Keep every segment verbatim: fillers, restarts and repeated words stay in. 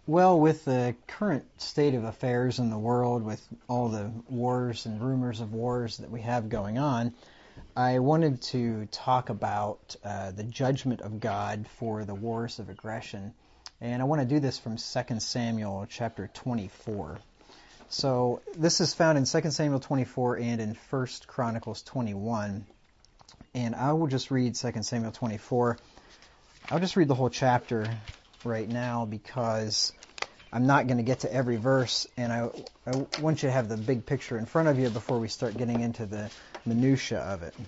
Well, with the current state of affairs in the world, with all the wars and rumors of wars that we have going on, I wanted to talk about uh, the judgment of God for the wars of aggression. And I want to do this from Second Samuel chapter twenty-four. So this is found in Second Samuel twenty-four and in First Chronicles twenty-one. And I will just read Second Samuel twenty-four. I'll just read the whole chapter right now because I'm not going to get to every verse, and I, I want you to have the big picture in front of you before we start getting into the minutia of it.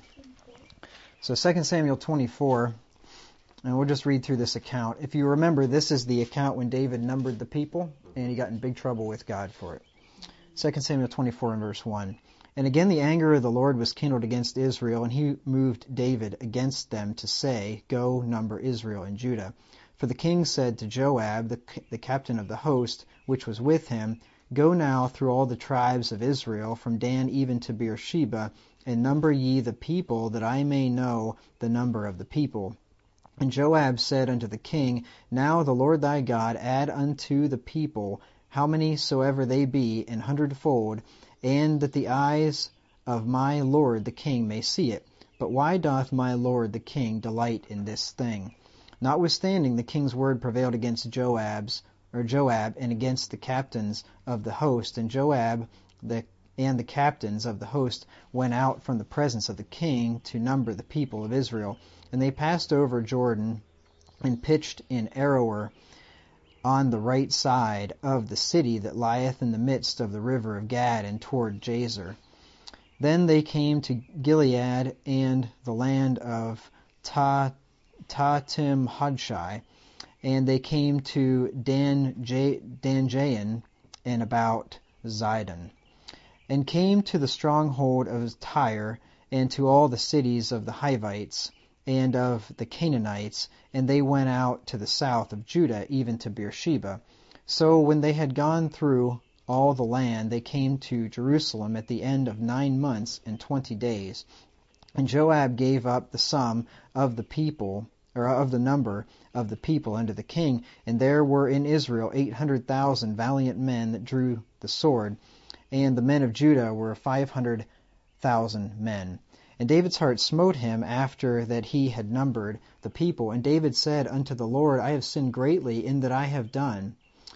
So Second Samuel twenty-four, and we'll just read through this account. If you remember, this is the account when David numbered the people, and he got in big trouble with God for it. Second Samuel twenty-four and verse one. And again the anger of the Lord was kindled against Israel, and he moved David against them to say, Go, number Israel and Judah. For the king said to Joab, the, the captain of the host, which was with him, Go now through all the tribes of Israel, from Dan even to Beersheba, and number ye the people, that I may know the number of the people. And Joab said unto the king, Now the Lord thy God add unto the people how many soever they be, an hundredfold, and that the eyes of my lord the king may see it. But why doth my lord the king delight in this thing? Notwithstanding, the king's word prevailed against Joab's or Joab and against the captains of the host, and Joab the and the captains of the host went out from the presence of the king to number the people of Israel. And they passed over Jordan and pitched in Aroer on the right side of the city that lieth in the midst of the river of Gad, and toward Jazer. Then they came to Gilead and the land of Ta Tatim Hodshai, and they came to Dan Danjayan and about Zidon, and came to the stronghold of Tyre, and to all the cities of the Hivites and of the Canaanites, and they went out to the south of Judah, even to Beersheba. So when they had gone through all the land, they came to Jerusalem at the end of nine months and twenty days. And Joab gave up the sum of the people, or of the number of the people, unto the king. And there were in Israel eight hundred thousand valiant men that drew the sword, and the men of Judah were five hundred thousand men. And David's heart smote him after that he had numbered the people. And David said unto the Lord, I have sinned greatly in that I have done.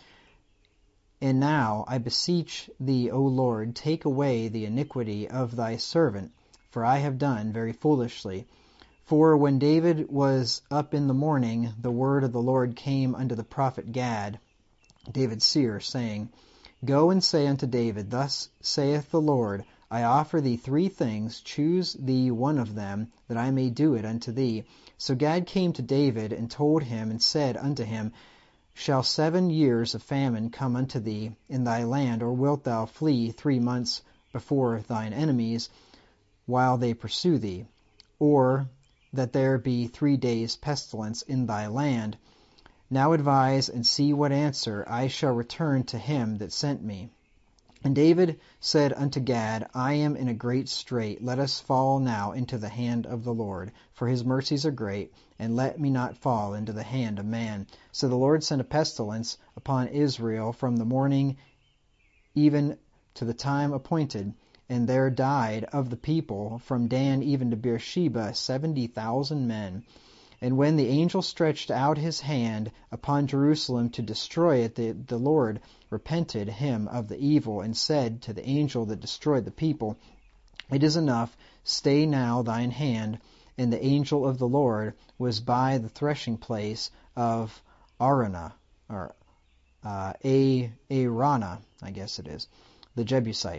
And now I beseech thee, O Lord, take away the iniquity of thy servant, for I have done very foolishly. For when David was up in the morning, the word of the Lord came unto the prophet Gad, David's seer, saying, Go and say unto David, Thus saith the Lord, I offer thee three things, choose thee one of them, that I may do it unto thee. So Gad came to David, and told him, and said unto him, Shall seven years of famine come unto thee in thy land, or wilt thou flee three months before thine enemies, while they pursue thee? Or that there be three days' pestilence in thy land? Now advise, and see what answer I shall return to him that sent me. And David said unto Gad, I am in a great strait. Let us fall now into the hand of the Lord, for his mercies are great, and let me not fall into the hand of man. So the Lord sent a pestilence upon Israel from the morning even to the time appointed, and there died of the people from Dan even to Beersheba seventy thousand men. And when the angel stretched out his hand upon Jerusalem to destroy it, the, the Lord repented him of the evil, and said to the angel that destroyed the people, It is enough, stay now thine hand. And the angel of the Lord was by the threshing place of Arana, or uh, A Arana, I guess it is, the Jebusite.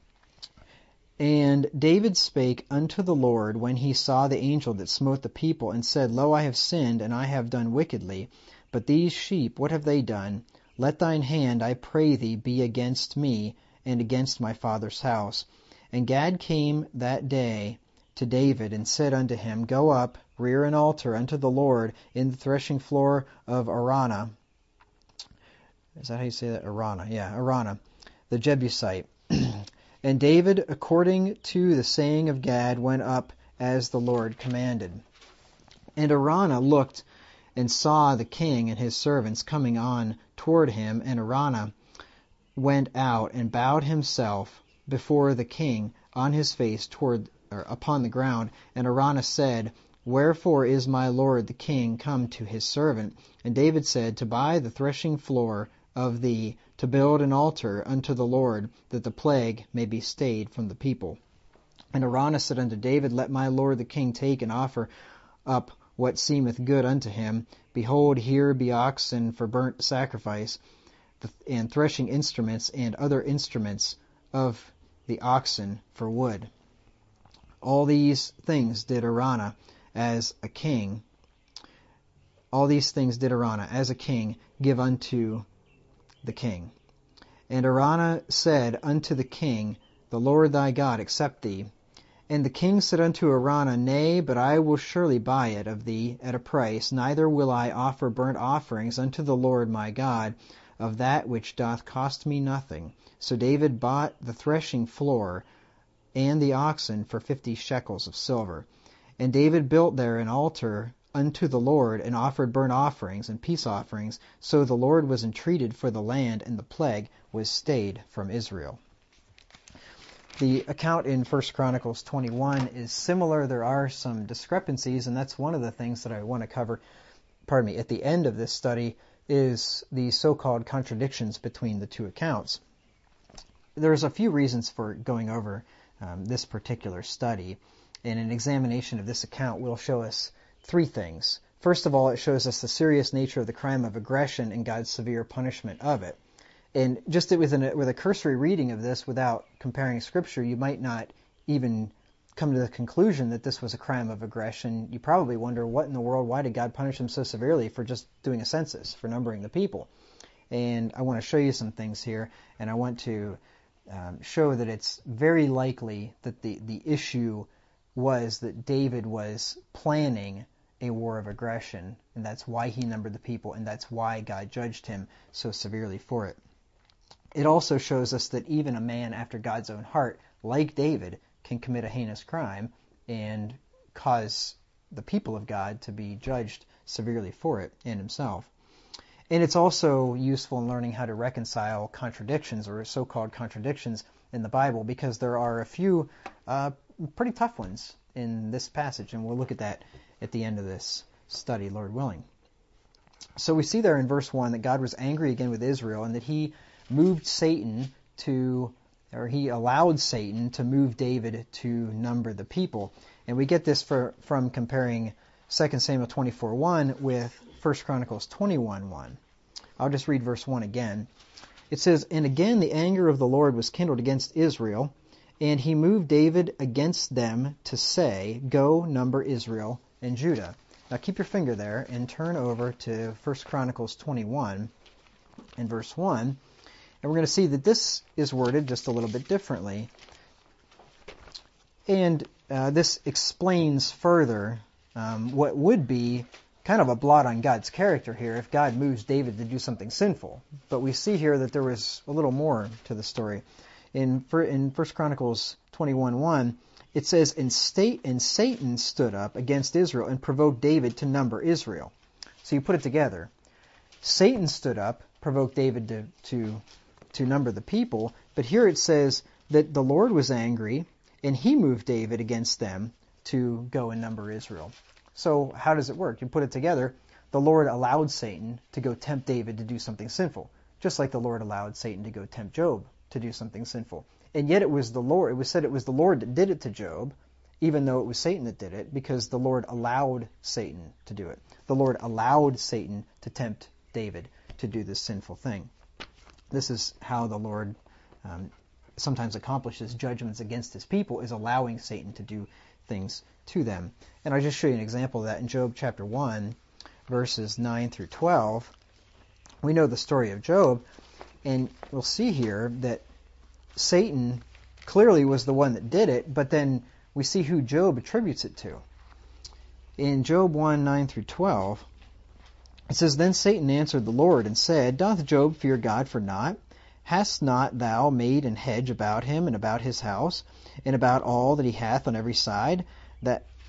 And David spake unto the Lord when he saw the angel that smote the people, and said, Lo, I have sinned, and I have done wickedly. But these sheep, what have they done? Let thine hand, I pray thee, be against me, and against my father's house. And Gad came that day to David, and said unto him, Go up, rear an altar unto the Lord in the threshing floor of Arana. Is that how you say that? Arana, yeah, Arana, the Jebusite. And David, according to the saying of Gad, went up as the Lord commanded. And Araunah looked and saw the king and his servants coming on toward him, and Araunah went out and bowed himself before the king on his face toward or upon the ground. And Araunah said, Wherefore is my lord the king come to his servant? And David said, To buy the threshing floor of thee, to build an altar unto the Lord, that the plague may be stayed from the people. And Araunah said unto David, Let my lord the king take and offer up what seemeth good unto him. Behold, here be oxen for burnt sacrifice, and threshing instruments, and other instruments of the oxen for wood. All these things did Araunah as a king. All these things did Araunah as a king give unto the king. And Araunah said unto the king, The Lord thy God accept thee. And the king said unto Araunah, Nay, but I will surely buy it of thee at a price, neither will I offer burnt offerings unto the Lord my God of that which doth cost me nothing. So David bought the threshing floor and the oxen for fifty shekels of silver. And David built there an altar unto the Lord, and offered burnt offerings and peace offerings. So the Lord was entreated for the land, and the plague was stayed from Israel. The account in First Chronicles twenty-one is similar. There are some discrepancies, and that's one of the things that I want to cover, pardon me, at the end of this study, is the so-called contradictions between the two accounts. There's a few reasons for going over um, this particular study, and an examination of this account will show us three things. First of all, it shows us the serious nature of the crime of aggression and God's severe punishment of it. And just with, an, with a cursory reading of this without comparing Scripture, you might not even come to the conclusion that this was a crime of aggression. You probably wonder, what in the world, why did God punish them so severely for just doing a census, for numbering the people? And I want to show you some things here, and I want to um, show that it's very likely that the, the issue was that David was planning a war of aggression, and that's why he numbered the people, and that's why God judged him so severely for it. It also shows us that even a man after God's own heart, like David, can commit a heinous crime and cause the people of God to be judged severely for it and himself. And it's also useful in learning how to reconcile contradictions, or so-called contradictions, in the Bible, because there are a few uh, pretty tough ones in this passage, and we'll look at that at the end of this study, Lord willing. So we see there in verse one that God was angry again with Israel, and that he moved Satan to, or he allowed Satan to move David to number the people. And we get this for, from comparing Second Samuel twenty-four one with First Chronicles twenty-one one. I'll just read verse one again. It says, And again the anger of the Lord was kindled against Israel, and he moved David against them to say, Go, number Israel and Judah. Now keep your finger there and turn over to First Chronicles twenty-one and verse one. And we're going to see that this is worded just a little bit differently. And uh, this explains further um, what would be kind of a blot on God's character here if God moves David to do something sinful. But we see here that there was a little more to the story. In in First Chronicles twenty-one one, it says, and, state, and Satan stood up against Israel and provoked David to number Israel. So you put it together. Satan stood up, provoked David to, to, to number the people, but here it says that the Lord was angry, and he moved David against them to go and number Israel. So how does it work? You put it together. The Lord allowed Satan to go tempt David to do something sinful, just like the Lord allowed Satan to go tempt Job to do something sinful. And yet it was the Lord, it was said it was the Lord that did it to Job, even though it was Satan that did it, because the Lord allowed Satan to do it. The Lord allowed Satan to tempt David to do this sinful thing. This is how the Lord um, sometimes accomplishes judgments against his people, is allowing Satan to do things to them. And I'll just show you an example of that in Job chapter one, verses nine through twelve. We know the story of Job, and we'll see here that Satan clearly was the one that did it, but then we see who Job attributes it to. In Job one, nine through twelve, it says, Then Satan answered the Lord and said, Doth Job fear God for naught? Hast not thou made an hedge about him and about his house, and about all that he hath on every side, that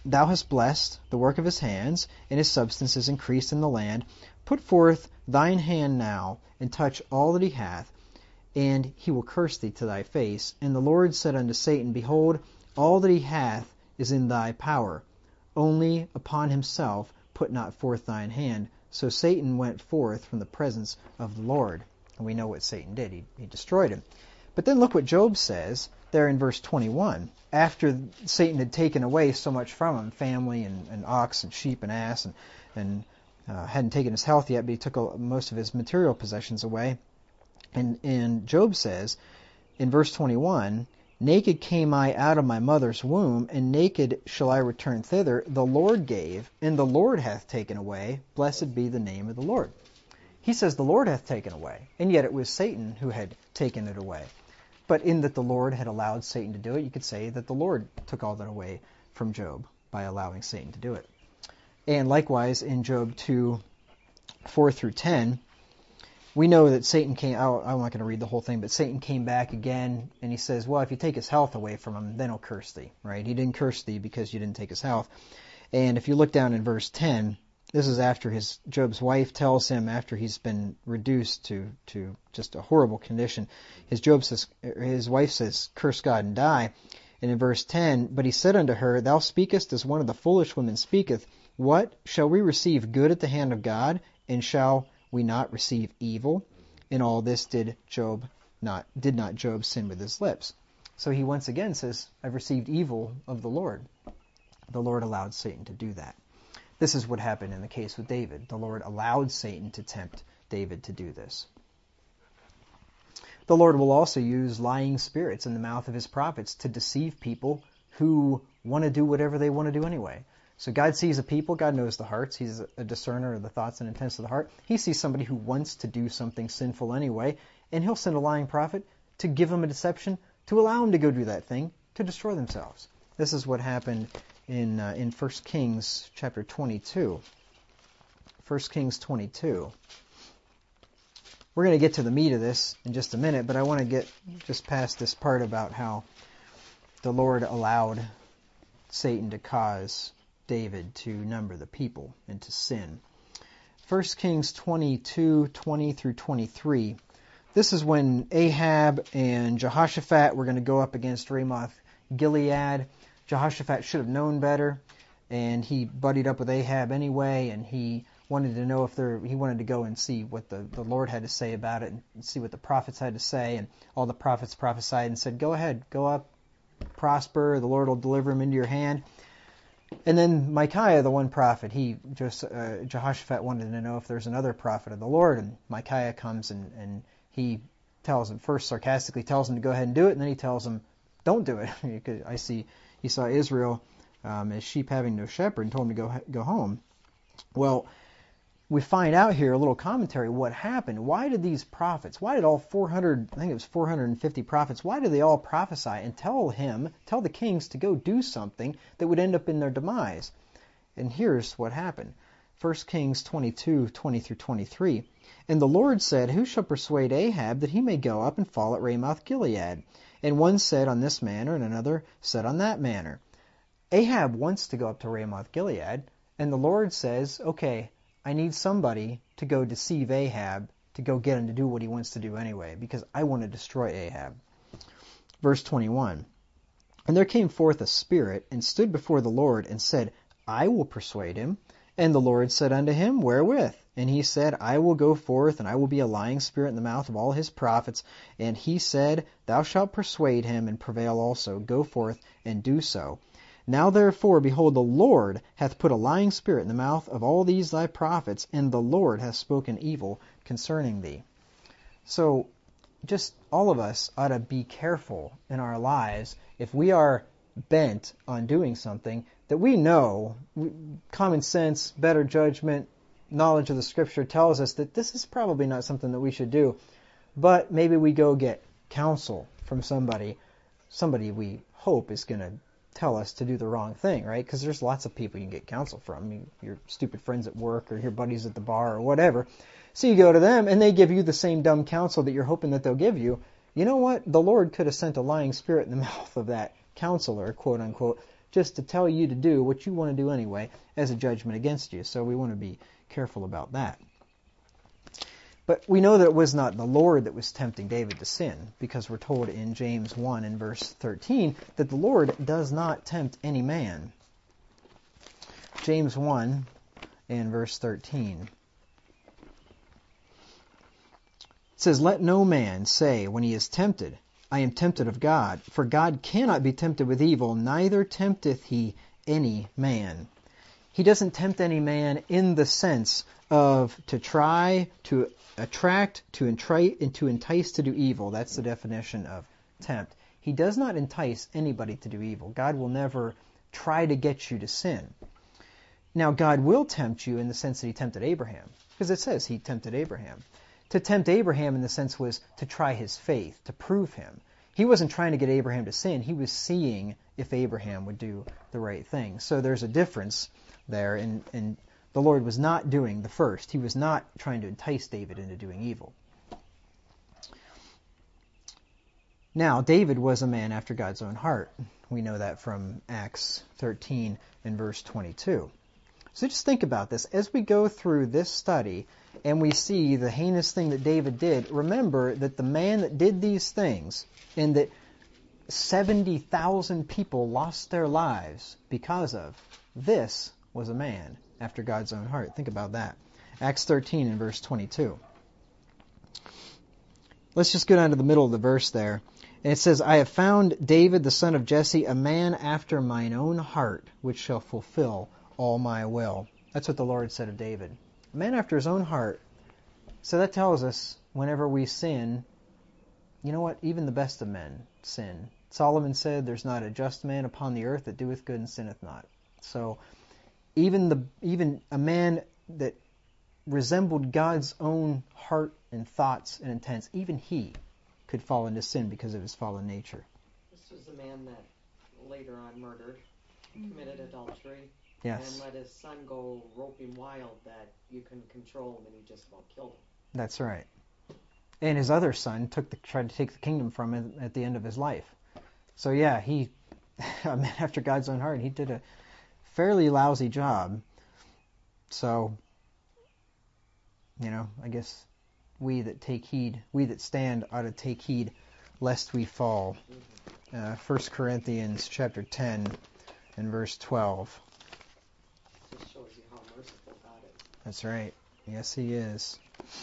thou hast blessed the work of his hands, and his substance is increased in the land. Put forth thine hand now, and touch all that he hath, and he will curse thee to thy face. And the Lord said unto Satan, Behold, all that he hath is in thy power, only upon himself put not forth thine hand. So Satan went forth from the presence of the Lord. And we know what Satan did. He, he destroyed him. But then look what Job says there in verse twenty-one. After Satan had taken away so much from him, family and, and ox and sheep and ass, and, and uh, hadn't taken his health yet, but he took a, most of his material possessions away. And, and Job says in verse twenty-one, Naked came I out of my mother's womb, and naked shall I return thither. The Lord gave, and the Lord hath taken away. Blessed be the name of the Lord. He says the Lord hath taken away, and yet it was Satan who had taken it away. But in that the Lord had allowed Satan to do it, you could say that the Lord took all that away from Job by allowing Satan to do it. And likewise in Job two, four through ten, we know that Satan came, oh, I'm not going to read the whole thing, but Satan came back again, and he says, well, if you take his health away from him, then he'll curse thee, right? He didn't curse thee because you didn't take his health. And if you look down in verse ten, this is after his Job's wife tells him, after he's been reduced to, to just a horrible condition, his Job says, his wife says, curse God and die. And in verse ten, but he said unto her, Thou speakest as one of the foolish women speaketh. What? Shall we receive good at the hand of God, and shall we not receive evil? In all this did Job not did not Job sin with his lips. So he once again says, I've received evil of the Lord. The Lord allowed Satan to do that. This is what happened in the case with David. The Lord allowed Satan to tempt David to do this. The Lord will also use lying spirits in the mouth of his prophets to deceive people who want to do whatever they want to do anyway. So God sees a people, God knows the hearts, he's a discerner of the thoughts and intents of the heart. He sees somebody who wants to do something sinful anyway, and he'll send a lying prophet to give them a deception, to allow them to go do that thing, to destroy themselves. This is what happened in uh, in First Kings chapter twenty-two. First Kings twenty-two. We're going to get to the meat of this in just a minute, but I want to get just past this part about how the Lord allowed Satan to cause David to number the people and to sin. First Kings twenty-two, twenty through twenty-three. This is when Ahab and Jehoshaphat were going to go up against Ramoth Gilead. Jehoshaphat should have known better, and he buddied up with Ahab anyway, and he wanted to know if there, he wanted to go and see what the, the Lord had to say about it, and see what the prophets had to say, and all the prophets prophesied and said, go ahead, go up, prosper, the Lord will deliver him into your hand. And then Micaiah, the one prophet, he just uh, Jehoshaphat wanted to know if there's another prophet of the Lord, and Micaiah comes and, and he tells him, first sarcastically tells him to go ahead and do it, and then he tells him, don't do it. Because I see he saw Israel um, as sheep having no shepherd and told him to go go home. Well, we find out here a little commentary what happened. Why did these prophets, why did all four hundred, I think it was four hundred fifty prophets, why did they all prophesy and tell him, tell the kings to go do something that would end up in their demise? And here's what happened. First Kings twenty-two, twenty through twenty-three. And the Lord said, Who shall persuade Ahab that he may go up and fall at Ramoth Gilead? And one said on this manner, and another said on that manner. Ahab wants to go up to Ramoth Gilead, and the Lord says, okay, I need somebody to go deceive Ahab, to go get him to do what he wants to do anyway, because I want to destroy Ahab. Verse twenty-one. And there came forth a spirit, and stood before the Lord, and said, I will persuade him. And the Lord said unto him, Wherewith? And he said, I will go forth, and I will be a lying spirit in the mouth of all his prophets. And he said, Thou shalt persuade him, and prevail also. Go forth, and do so. Now therefore, behold, the Lord hath put a lying spirit in the mouth of all these thy prophets, and the Lord hath spoken evil concerning thee. So, just all of us ought to be careful in our lives if we are bent on doing something that we know, common sense, better judgment, knowledge of the Scripture tells us that this is probably not something that we should do, but maybe we go get counsel from somebody, somebody we hope is going to tell us to do the wrong thing, right? Because there's lots of people you can get counsel from, you, your stupid friends at work or your buddies at the bar or whatever. So you go to them and they give you the same dumb counsel that you're hoping that they'll give you. You know what? The Lord could have sent a lying spirit in the mouth of that counselor, quote unquote, just to tell you to do what you want to do anyway as a judgment against you. So we want to be careful about that. But we know that it was not the Lord that was tempting David to sin, because we're told in James one and verse thirteen that the Lord does not tempt any man. James one and verse thirteen. It says, "Let no man say when he is tempted, I am tempted of God. For God cannot be tempted with evil, neither tempteth he any man." He doesn't tempt any man in the sense of to try, to attract, to entice, and to entice to do evil. That's the definition of tempt. He does not entice anybody to do evil. God will never try to get you to sin. Now, God will tempt you in the sense that he tempted Abraham, because it says he tempted Abraham. To tempt Abraham in the sense was to try his faith, to prove him. He wasn't trying to get Abraham to sin. He was seeing if Abraham would do the right thing. So there's a difference there, and, and the Lord was not doing the first. He was not trying to entice David into doing evil. Now, David was a man after God's own heart. We know that from Acts thirteen and verse twenty-two. So just think about this. As we go through this study and we see the heinous thing that David did, remember that the man that did these things and that seventy thousand people lost their lives because of, this was a man after God's own heart. Think about that. Acts thirteen and verse twenty-two. Let's just go down to the middle of the verse there. And it says, "I have found David the son of Jesse, a man after mine own heart, which shall fulfill all my will." That's what the Lord said of David. A man after his own heart. So that tells us whenever we sin, you know what? Even the best of men sin. Solomon said, "There's not a just man upon the earth that doeth good and sinneth not." So even the even a man that resembled God's own heart and thoughts and intents, even he could fall into sin because of his fallen nature. This was the man that later on murdered, committed adultery, yes. and let his son go roping wild that you can control him, and he just about killed him. That's right. And his other son took the, tried to take the kingdom from him at the end of his life. So yeah, he, a man after God's own heart, he did a fairly lousy job. So, you know, I guess we that take heed, we that stand ought to take heed lest we fall. Uh, First Corinthians chapter ten and verse twelve. Just shows you how merciful God is. That's right. Yes, he is.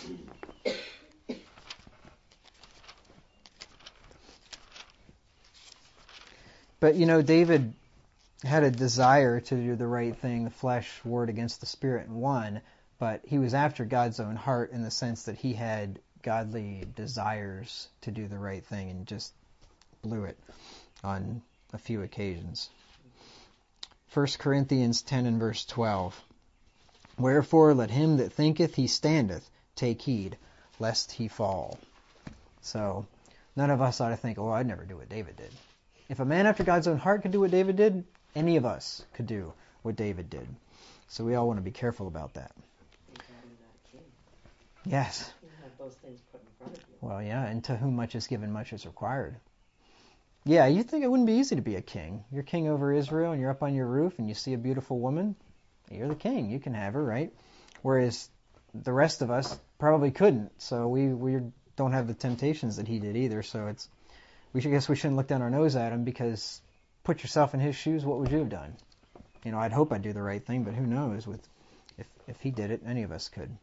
But, you know, David had a desire to do the right thing. The flesh warred against the spirit and won. But he was after God's own heart in the sense that he had godly desires to do the right thing and just blew it on a few occasions. First Corinthians ten and verse twelve. "Wherefore let him that thinketh he standeth take heed, lest he fall." So none of us ought to think, "Oh, I'd never do what David did." If a man after God's own heart could do what David did, any of us could do what David did. So we all want to be careful about that. Yes. You have those things put in front of you. Well, yeah, and to whom much is given, much is required. Yeah, you think it wouldn't be easy to be a king. You're king over Israel, and you're up on your roof, and you see a beautiful woman. You're the king. You can have her, right? Whereas the rest of us probably couldn't. So we, we don't have the temptations that he did either. So it's we should, guess we shouldn't look down our nose at him, because put yourself in his shoes, what would you have done? You know, I'd hope I'd do the right thing, but who knows? With if if he did it, any of us could.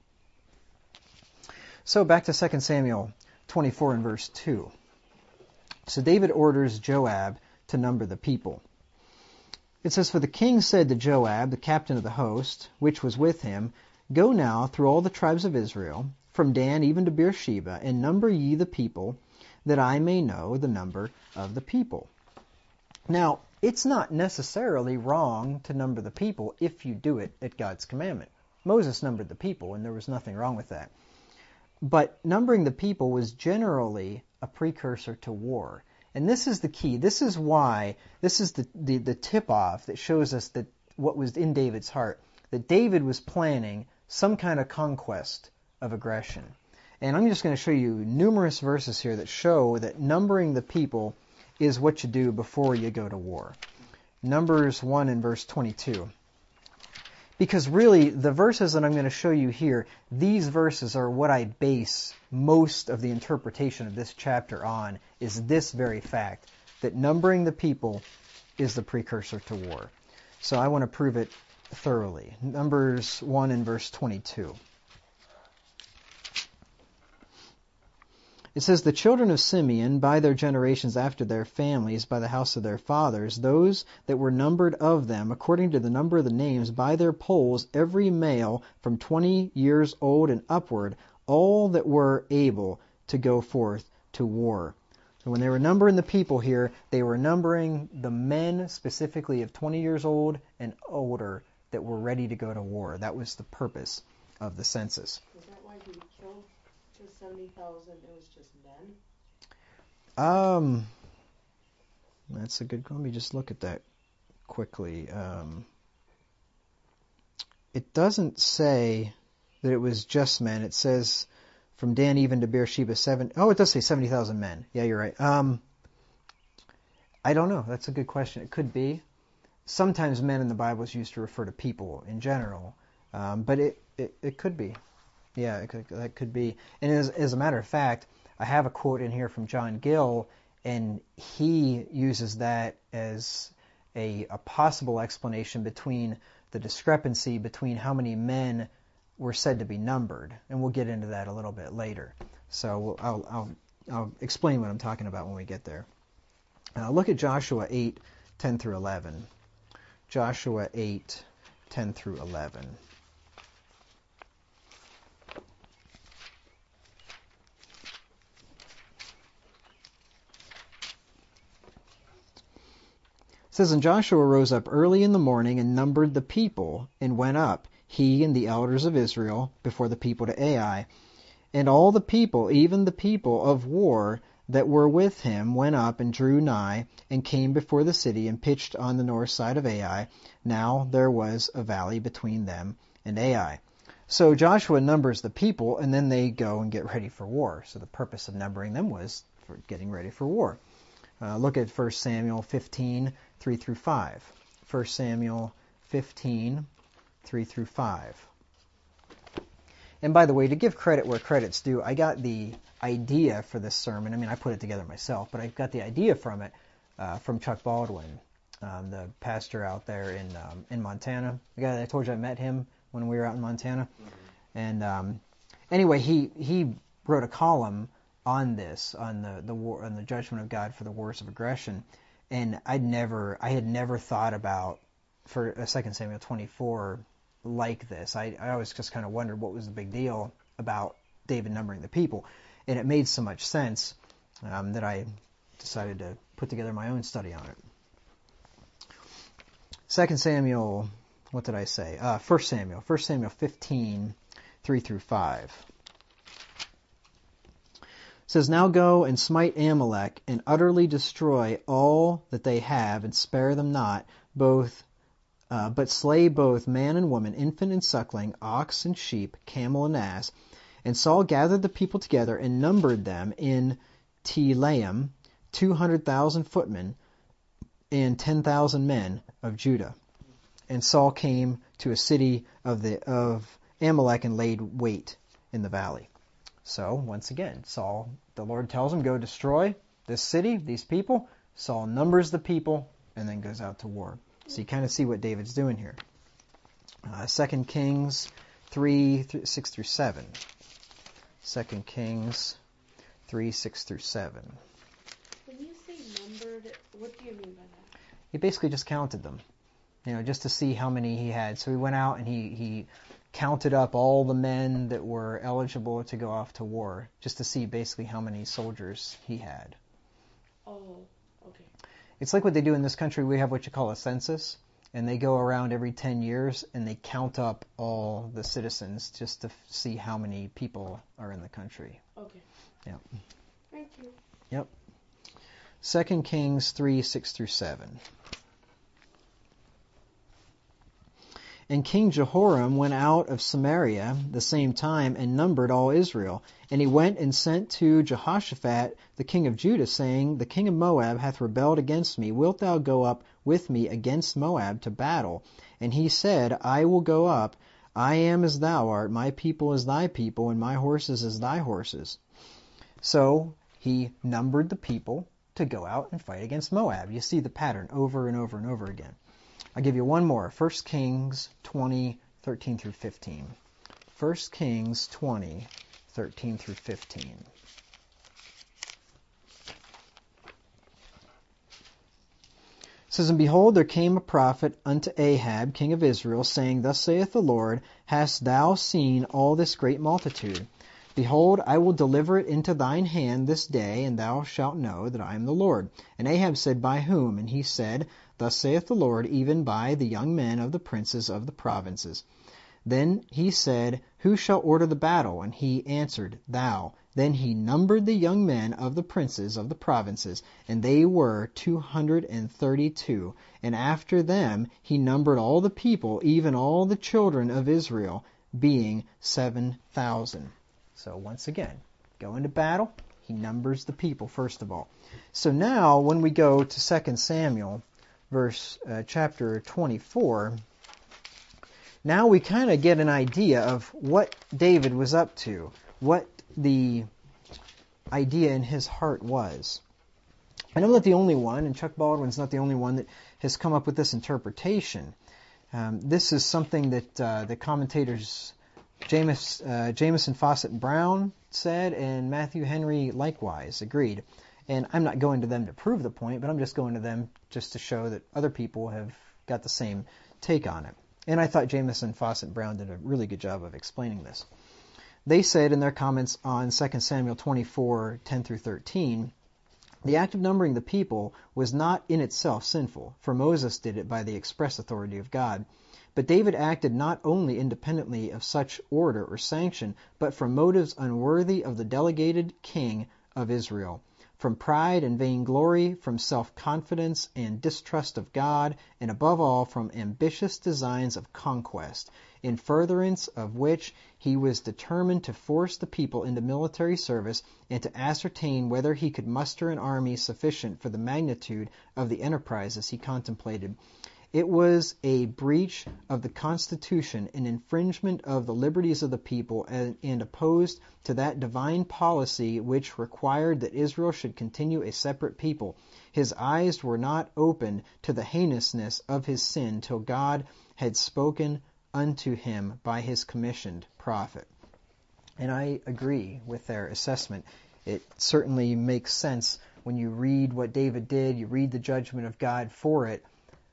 So back to Second Samuel twenty-four and verse two. So David orders Joab to number the people. It says, "For the king said to Joab, the captain of the host, which was with him, Go now through all the tribes of Israel, from Dan even to Beersheba, and number ye the people, that I may know the number of the people." Now, it's not necessarily wrong to number the people if you do it at God's commandment. Moses numbered the people, and there was nothing wrong with that. But numbering the people was generally a precursor to war. And this is the key. This is why, this is the, the, the tip-off that shows us that what was in David's heart, that David was planning some kind of conquest of aggression. And I'm just going to show you numerous verses here that show that numbering the people is what you do before you go to war. Numbers one and verse twenty-two. Because really, the verses that I'm going to show you here, these verses are what I base most of the interpretation of this chapter on, is this very fact, that numbering the people is the precursor to war. So I want to prove it thoroughly. Numbers one and verse twenty-two. It says, the children of Simeon, by their generations after their families, by the house of their fathers, those that were numbered of them, according to the number of the names, by their polls, every male from twenty years old and upward, all that were able to go forth to war. So when they were numbering the people here, they were numbering the men specifically of twenty years old and older that were ready to go to war. That was the purpose of the census. Is that why he killed the seventy thousand? It was just men? Um, that's a good. Let me just look at that quickly. Um, it doesn't say that it was just men. It says from Dan even to Beersheba seven. Oh, it does say seventy thousand men. Yeah, you're right. Um, I don't know. That's a good question. It could be. Sometimes men in the Bible is used to refer to people in general, um, but it, it it could be. Yeah, it could, that could be. And as, as a matter of fact, I have a quote in here from John Gill, and he uses that as a, a possible explanation between the discrepancy between how many men were said to be numbered. And we'll get into that a little bit later. So we'll, I'll, I'll, I'll explain what I'm talking about when we get there. Uh, look at Joshua eight, ten through eleven. Joshua eight, ten through eleven. It says, and Joshua rose up early in the morning and numbered the people, and went up, he and the elders of Israel, before the people to Ai. And all the people, even the people of war that were with him, went up and drew nigh, and came before the city, and pitched on the north side of Ai. Now there was a valley between them and Ai. So Joshua numbers the people, and then they go and get ready for war. So the purpose of numbering them was for getting ready for war. Uh, look at First Samuel fifteen, three through five. First Samuel fifteen, three through five. And by the way, to give credit where credit's due, I got the idea for this sermon. I mean, I put it together myself, but I got the idea from it uh, from Chuck Baldwin, um, the pastor out there in um, in Montana. The guy that I told you I met him when we were out in Montana. Mm-hmm. And um, anyway, he he wrote a column on this, on the the war, on the judgment of God for the wars of aggression, and I'd never, I had never thought about for uh, Second Samuel twenty-four like this. I I always just kind of wondered what was the big deal about David numbering the people, and it made so much sense um, that I decided to put together my own study on it. Second Samuel, what did I say? Uh, First Samuel, First Samuel fifteen, three through five. It says, now go and smite Amalek, and utterly destroy all that they have, and spare them not, both, uh, but slay both man and woman, infant and suckling, ox and sheep, camel and ass. And Saul gathered the people together and numbered them in Telaim, two hundred thousand footmen, and ten thousand men of Judah. And Saul came to a city of the of Amalek and laid wait in the valley. So, once again, Saul, the Lord tells him, go destroy this city, these people. Saul numbers the people and then goes out to war. So you kind of see what David's doing here. Uh, Second Kings three, six through seven. Second Kings three, six through seven. When you say numbered, what do you mean by that? He basically just counted them, you know, just to see how many he had. So he went out and he, he counted up all the men that were eligible to go off to war, just to see basically how many soldiers he had. Oh, okay. It's like what they do in this country. We have what you call a census, and they go around every ten years and they count up all the citizens just to f- see how many people are in the country. Okay. Yep. Thank you. Yep. Second Kings three, six through seven. And King Jehoram went out of Samaria the same time and numbered all Israel. And he went and sent to Jehoshaphat, the king of Judah, saying, the king of Moab hath rebelled against me. Wilt thou go up with me against Moab to battle. And he said, I will go up. I am as thou art, my people as thy people, and my horses as thy horses. So he numbered the people to go out and fight against Moab. You see the pattern over and over and over again. I'll give you one more. First Kings twenty, thirteen through fifteen. First Kings twenty, thirteen through fifteen. It says, And behold, there came a prophet unto Ahab, king of Israel, saying, Thus saith the Lord, Hast thou seen all this great multitude? Behold, I will deliver it into thine hand this day, and thou shalt know that I am the Lord. And Ahab said, By whom? And he said, Thus saith the Lord, even by the young men of the princes of the provinces. Then he said, Who shall order the battle? And he answered, Thou. Then he numbered the young men of the princes of the provinces, and they were two hundred and thirty-two. And after them he numbered all the people, even all the children of Israel, being seven thousand. So once again, go into battle, he numbers the people first of all. So now when we go to Second Samuel, verse uh, chapter twenty-four, now we kind of get an idea of what David was up to, what the idea in his heart was. And I'm not the only one, and Chuck Baldwin's not the only one that has come up with this interpretation. Um, this is something that uh, the commentators James, uh, Jamieson, Fawcett, and Brown said, and Matthew Henry likewise agreed. And I'm not going to them to prove the point, but I'm just going to them just to show that other people have got the same take on it. And I thought Jamieson, Fawcett, and Brown did a really good job of explaining this. They said in their comments on Second Samuel twenty-four, ten through thirteen, the act of numbering the people was not in itself sinful, for Moses did it by the express authority of God. But David acted not only independently of such order or sanction, but from motives unworthy of the delegated king of Israel, from pride and vainglory, from self-confidence and distrust of God, and above all from ambitious designs of conquest, in furtherance of which he was determined to force the people into military service and to ascertain whether he could muster an army sufficient for the magnitude of the enterprises he contemplated. It was a breach of the Constitution, an infringement of the liberties of the people, and, and opposed to that divine policy which required that Israel should continue a separate people. His eyes were not opened to the heinousness of his sin till God had spoken unto him by his commissioned prophet. And I agree with their assessment. It certainly makes sense when you read what David did, you read the judgment of God for it.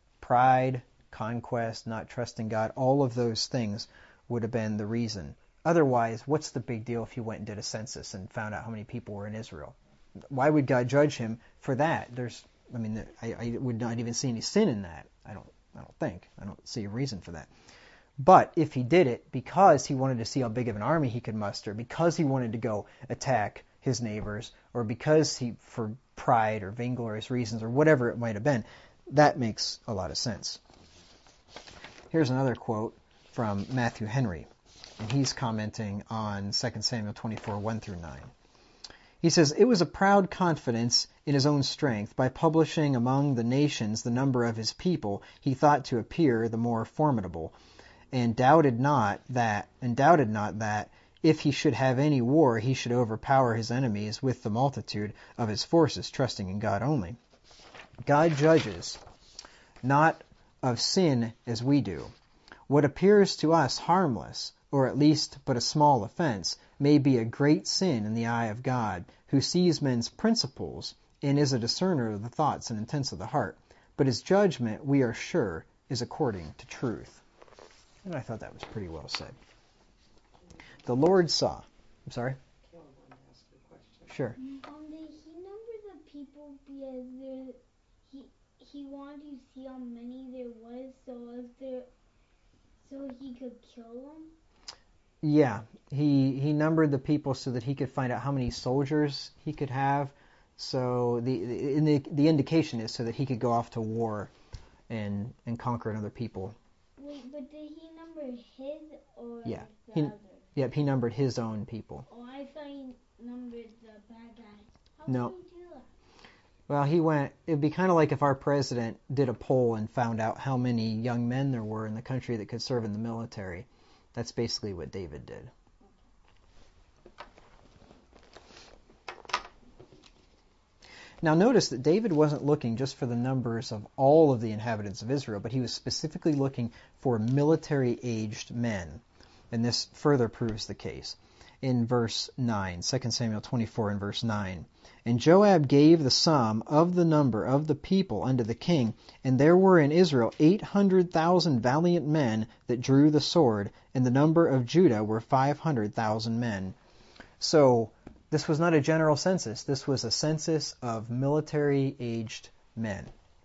Pride, conquest, not trusting God, all of those things would have been the reason. Otherwise, what's the big deal if he went and did a census and found out how many people were in Israel? Why would God judge him for that? There's, I mean, I, I would not even see any sin in that. I don't, I don't think. I don't see a reason for that. But if he did it because he wanted to see how big of an army he could muster, because he wanted to go attack his neighbors, or because he, for pride or vainglorious reasons, or whatever it might have been, that makes a lot of sense. Here's another quote from Matthew Henry, and he's commenting on Second Samuel twenty-four, one through nine. He says, It was a proud confidence in his own strength. By publishing among the nations the number of his people, he thought to appear the more formidable, and doubted not that, and doubted not that, if he should have any war, he should overpower his enemies with the multitude of his forces, trusting in God only. God judges not of sin as we do. What appears to us harmless, or at least but a small offense, may be a great sin in the eye of God, who sees men's principles and is a discerner of the thoughts and intents of the heart. But his judgment, we are sure, is according to truth. And I thought that was pretty well said. The Lord saw. I'm sorry? Sure. Um, did he number the people because there, he he wanted to see how many there was, so as there, so he could kill them? Yeah, he he numbered the people so that he could find out how many soldiers he could have. So the the the, the indication is so that he could go off to war and and conquer another people. Wait, but did he number his or yeah. the he, other? Yep, he numbered his own people. Oh, I thought he numbered the bad guys. How no. would he do that? Well, he went, it'd be kind of like if our president did a poll and found out how many young men there were in the country that could serve in the military. That's basically what David did. Now notice that David wasn't looking just for the numbers of all of the inhabitants of Israel, but he was specifically looking for military-aged men. And this further proves the case. In verse nine, Second Samuel twenty-four and verse nine. And Joab gave the sum of the number of the people unto the king, and there were in Israel eight hundred thousand valiant men that drew the sword, and the number of Judah were five hundred thousand men. So, this was not a general census. This was a census of military-aged men.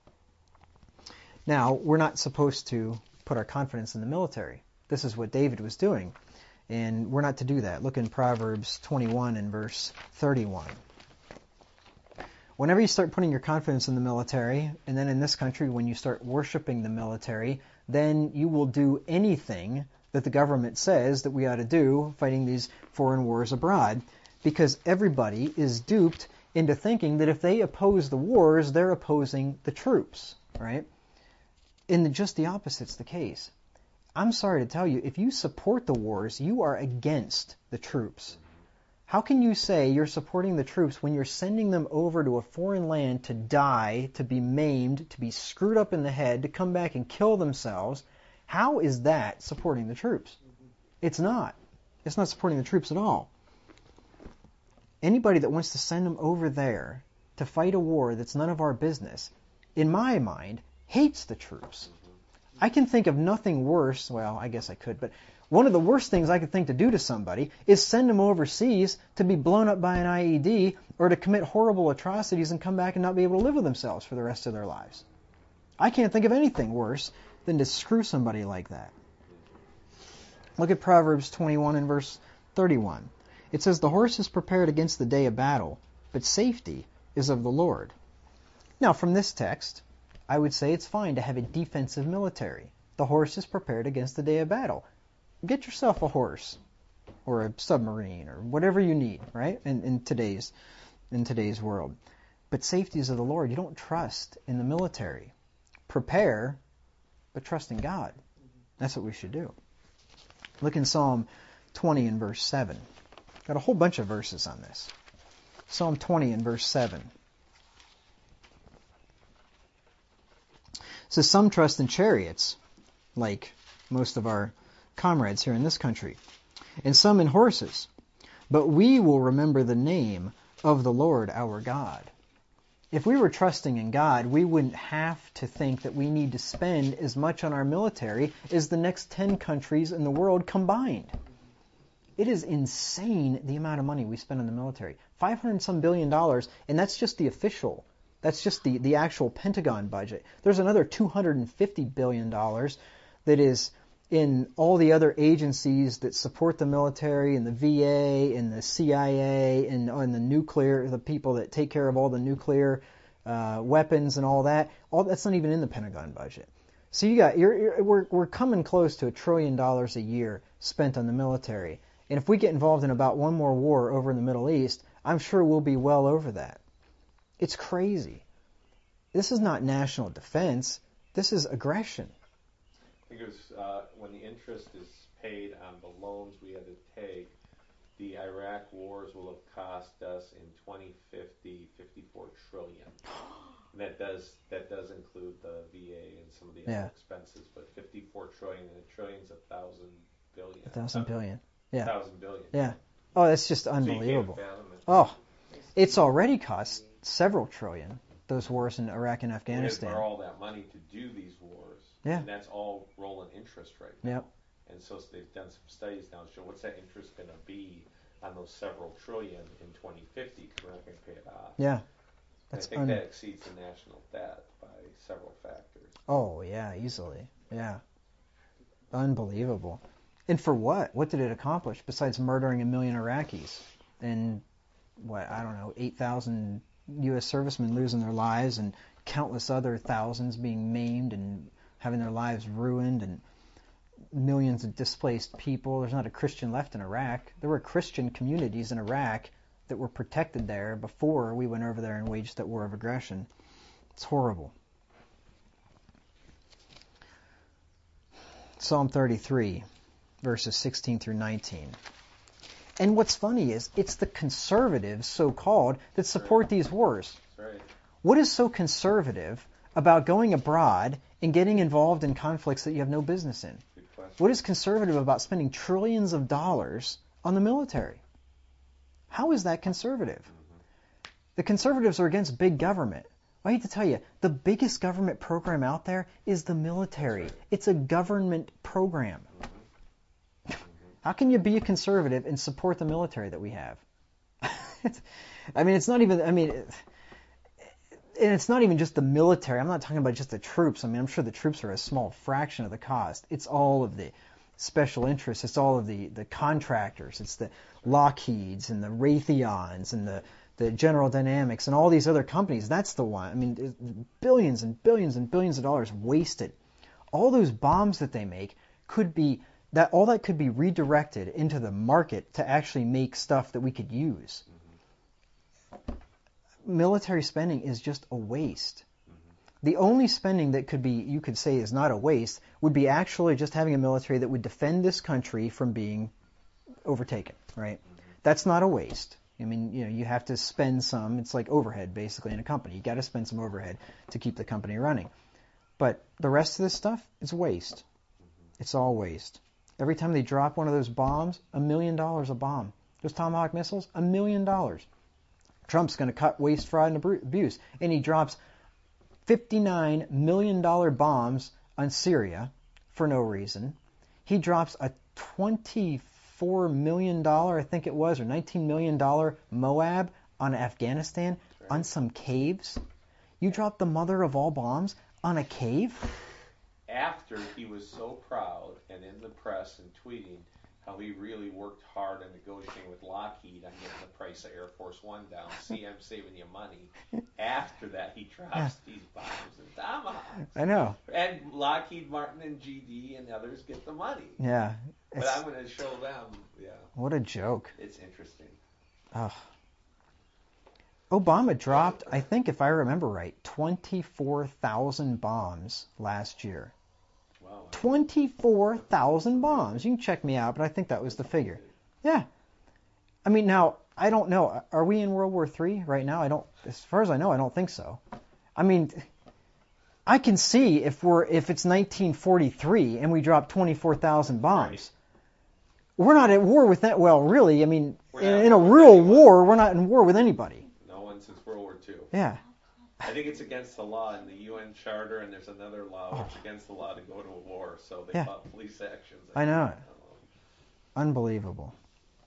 Now, we're not supposed to put our confidence in the military. This is what David was doing. And we're not to do that. Look in Proverbs twenty-one and verse thirty-one. Whenever you start putting your confidence in the military, and then in this country, when you start worshiping the military, then you will do anything that the government says that we ought to do fighting these foreign wars abroad. Because everybody is duped into thinking that if they oppose the wars, they're opposing the troops, right? And just the opposite's the case. I'm sorry to tell you, if you support the wars, you are against the troops. How can you say you're supporting the troops when you're sending them over to a foreign land to die, to be maimed, to be screwed up in the head, to come back and kill themselves? How is that supporting the troops? It's not. It's not supporting the troops at all. Anybody that wants to send them over there to fight a war that's none of our business, in my mind, hates the troops. I can think of nothing worse, well, I guess I could, but one of the worst things I could think to do to somebody is send them overseas to be blown up by an I E D or to commit horrible atrocities and come back and not be able to live with themselves for the rest of their lives. I can't think of anything worse than to screw somebody like that. Look at Proverbs twenty-one and verse thirty-one. It says, the horse is prepared against the day of battle, but safety is of the Lord. Now, from this text, I would say it's fine to have a defensive military. The horse is prepared against the day of battle. Get yourself a horse or a submarine or whatever you need, right, in, in today's in today's world. But safety is of the Lord. You don't trust in the military. Prepare, but trust in God. That's what we should do. Look in Psalm twenty and verse seven. Got a whole bunch of verses on this. Psalm twenty and verse seven. It says, some trust in chariots, like most of our comrades here in this country, and some in horses. But we will remember the name of the Lord our God. If we were trusting in God, we wouldn't have to think that we need to spend as much on our military as the next ten countries in the world combined. It is insane the amount of money we spend on the military. five hundred some billion dollars, and that's just the official. That's just the, the actual Pentagon budget. There's another two hundred fifty billion dollars that is in all the other agencies that support the military, and the V A, and the C I A, and, and the nuclear, the people that take care of all the nuclear uh, weapons and all that. All that's not even in the Pentagon budget. So you got you're, you're, we're we're coming close to a trillion dollars a year spent on the military. And if we get involved in about one more war over in the Middle East, I'm sure we'll be well over that. It's crazy. This is not national defense. This is aggression. I think it was uh, when the interest is paid on the loans we had to take, the Iraq wars will have cost us in twenty fifty fifty-four trillion. And that does that does include the V A and some of the other Yeah. expenses, but fifty-four trillion, and a trillion is a thousand billion. A thousand billion. Yeah. Thousand billion. Yeah. Oh, that's just So you can't unbelievable. fathom it. Oh, it's already cost several trillion, those wars in Iraq and We had to Afghanistan. borrow all that money to do these wars. Yeah. And that's all rolling interest right now. Yep. And so they've done some studies now to show what's that interest going to be on those several trillion in twenty fifty, because we're not going to pay it off. Yeah. And That's I think un- that exceeds the national debt by several factors. Oh, yeah, easily. Yeah. Unbelievable. And for what? What did it accomplish besides murdering a million Iraqis and, what, I don't know, eight thousand U S servicemen losing their lives and countless other thousands being maimed and having their lives ruined and millions of displaced people. There's not a Christian left in Iraq. There were Christian communities in Iraq that were protected there before we went over there and waged that war of aggression. It's horrible. Psalm thirty-three, verses sixteen through nineteen. And what's funny is it's the conservatives, so-called, that support these wars. Right. What is so conservative about going abroad and getting involved in conflicts that you have no business in? What is conservative about spending trillions of dollars on the military? How is that conservative? Mm-hmm. The conservatives are against big government. I hate to tell you, the biggest government program out there is the military. Right. It's a government program. Mm-hmm. How can you be a conservative and support the military that we have? I mean, it's not even, I mean, it, and it's not even just the military. I'm not talking about just the troops. I mean, I'm sure the troops are a small fraction of the cost. It's all of the special interests. It's all of the, the contractors. It's the Lockheeds and the Raytheons and the, the General Dynamics and all these other companies. That's the one. I mean, billions and billions and billions of dollars wasted. All those bombs that they make could be, that all that could be redirected into the market to actually make stuff that we could use. Mm-hmm. Military spending is just a waste. Mm-hmm. The only spending that could be, you could say, is not a waste would be actually just having a military that would defend this country from being overtaken, right? Mm-hmm. That's not a waste. I mean, you know, you have to spend some, it's like overhead basically in a company. You got to spend some overhead to keep the company running. But the rest of this stuff is waste. Mm-hmm. It's all waste. Every time they drop one of those bombs, a million dollars a bomb. Those Tomahawk missiles, a million dollars. Trump's going to cut waste, fraud, and abuse. And he drops fifty-nine million dollars bombs on Syria for no reason. He drops a twenty-four million dollars, I think it was, or nineteen million dollars Moab on Afghanistan, right, on some caves. You drop the mother of all bombs on a cave? After he was so proud and in the press and tweeting how he really worked hard on negotiating with Lockheed on getting the price of Air Force One down. See, I'm saving you money. After that, he drops yeah. these bombs and Tomahawks. I know. And Lockheed Martin and G D and others get the money. Yeah. But I'm going to show them, yeah. What a joke. It's interesting. Oh. Obama dropped, I think if I remember right, twenty-four thousand bombs last year. Wow. twenty-four thousand bombs. You can check me out, but I think that was the figure. Yeah. I mean, now, I don't know. Are we in World War Three right now? I don't, as far as I know, I don't think so. I mean, I can see if we're, if it's nineteen forty-three and we drop twenty-four thousand bombs. Right. We're not at war with that. Well, really, I mean, in, in a real war, we're not in war with anybody. No one since World War Two. Yeah. I think it's against the law in the U N Charter, and there's another law which is against the law to go to a war, so they yeah. fought police actions. I know it. Unbelievable.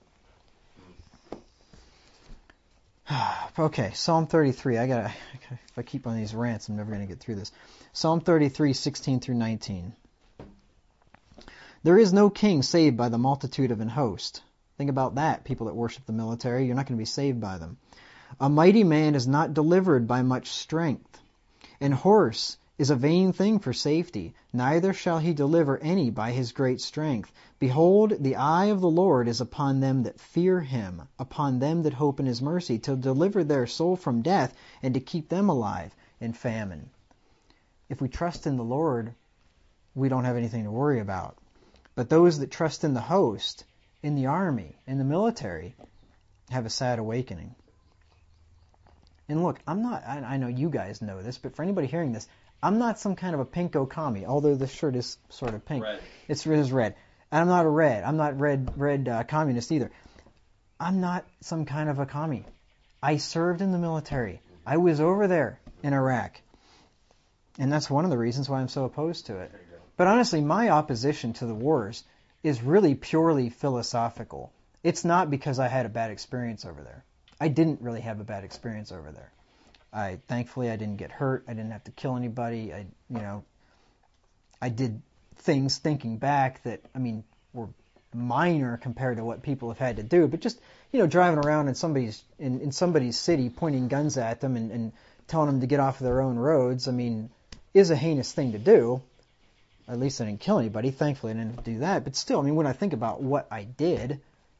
Hmm. Okay, Psalm thirty-three. I gotta. If I keep on these rants, I'm never gonna get through this. Psalm thirty-three, sixteen through nineteen. There is no king saved by the multitude of an host. Think about that, people that worship the military. You're not going to be saved by them. A mighty man is not delivered by much strength. An horse is a vain thing for safety. Neither shall he deliver any by his great strength. Behold, the eye of the Lord is upon them that fear him, upon them that hope in his mercy, to deliver their soul from death and to keep them alive in famine. If we trust in the Lord, we don't have anything to worry about. But those that trust in the host, in the army, in the military, have a sad awakening. And look, I'm not, I, I know you guys know this, but for anybody hearing this, I'm not some kind of a pinko commie, although this shirt is sort of pink. Red. It's, it is red. And I'm not a red. I'm not red, red uh, communist either. I'm not some kind of a commie. I served in the military. I was over there in Iraq. And that's one of the reasons why I'm so opposed to it. But honestly, my opposition to the wars is really purely philosophical. It's not because I had a bad experience over there. I didn't really have a bad experience over there. I thankfully I didn't get hurt. I didn't have to kill anybody. I, you know, I did things thinking back that, I mean, were minor compared to what people have had to do. But just, you know, driving around in somebody's in, in somebody's city, pointing guns at them and, and telling them to get off of their own roads, I mean, is a heinous thing to do. At least I didn't kill anybody. Thankfully I didn't do that. But still, I mean, when I think about what I did,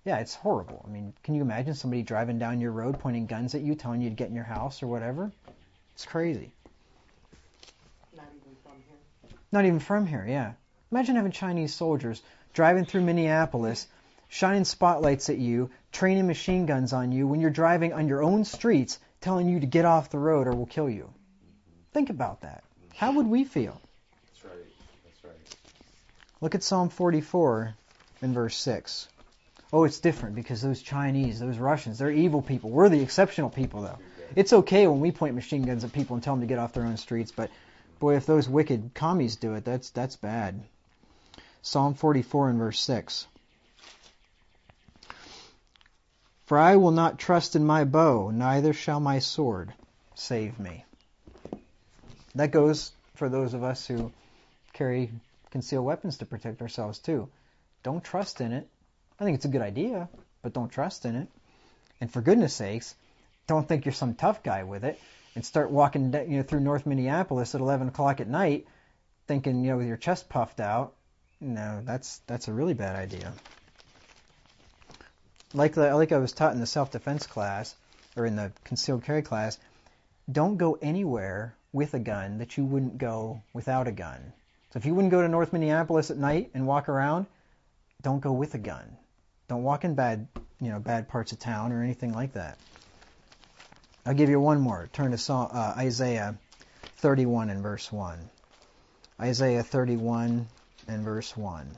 Yeah, it's horrible. I mean, can you imagine somebody driving down your road pointing guns at you, telling you to get in your house or whatever? It's crazy. Not even from here. Not even from here, yeah. Imagine having Chinese soldiers driving through Minneapolis, shining spotlights at you, training machine guns on you when you're driving on your own streets, telling you to get off the road or we'll kill you. Think about that. How would we feel? That's right. That's right. Look at Psalm forty-four in verse six. Oh, it's different because those Chinese, those Russians, they're evil people. We're the exceptional people, though. It's okay when we point machine guns at people and tell them to get off their own streets, but boy, if those wicked commies do it, that's that's bad. Psalm forty-four and verse six. For I will not trust in my bow, neither shall my sword save me. That goes for those of us who carry concealed weapons to protect ourselves too. Don't trust in it. I think it's a good idea, but don't trust in it. And for goodness sakes, don't think you're some tough guy with it and start walking, you know, through North Minneapolis at eleven o'clock at night thinking, you know, with your chest puffed out. No, that's that's a really bad idea. Like the, like I was taught in the self-defense class, or in the concealed carry class, don't go anywhere with a gun that you wouldn't go without a gun. So if you wouldn't go to North Minneapolis at night and walk around, don't go with a gun. Don't walk in bad, you know, bad parts of town or anything like that. I'll give you one more. Turn to Psalm, uh, Isaiah thirty-one and verse one. Isaiah thirty-one and verse one.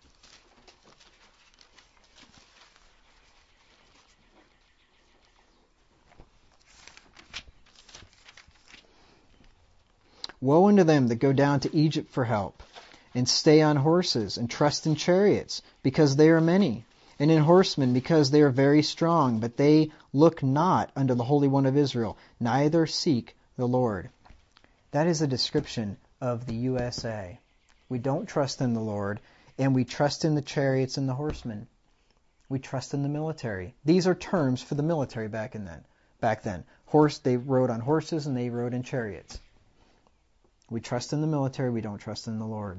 Woe unto them that go down to Egypt for help, and stay on horses, and trust in chariots, because they are many, and in horsemen, because they are very strong, but they look not unto the Holy One of Israel, neither seek the Lord. That is a description of the U S A. We don't trust in the Lord, and we trust in the chariots and the horsemen. We trust in the military. These are terms for the military back in then. Back then, horse they rode on horses and they rode in chariots. We trust in the military. We don't trust in the Lord.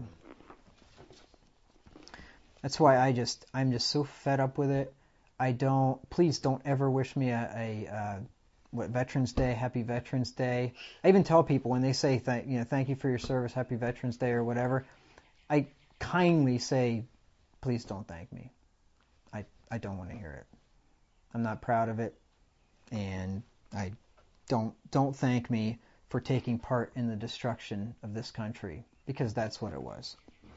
That's why I just I'm just so fed up with it. I don't. Please don't ever wish me a, a uh, what Veterans Day, Happy Veterans Day. I even tell people when they say th- you know thank you for your service, Happy Veterans Day or whatever, I kindly say, please don't thank me. I I don't want to hear it. I'm not proud of it, and I don't don't thank me for taking part in the destruction of this country, because that's what it was.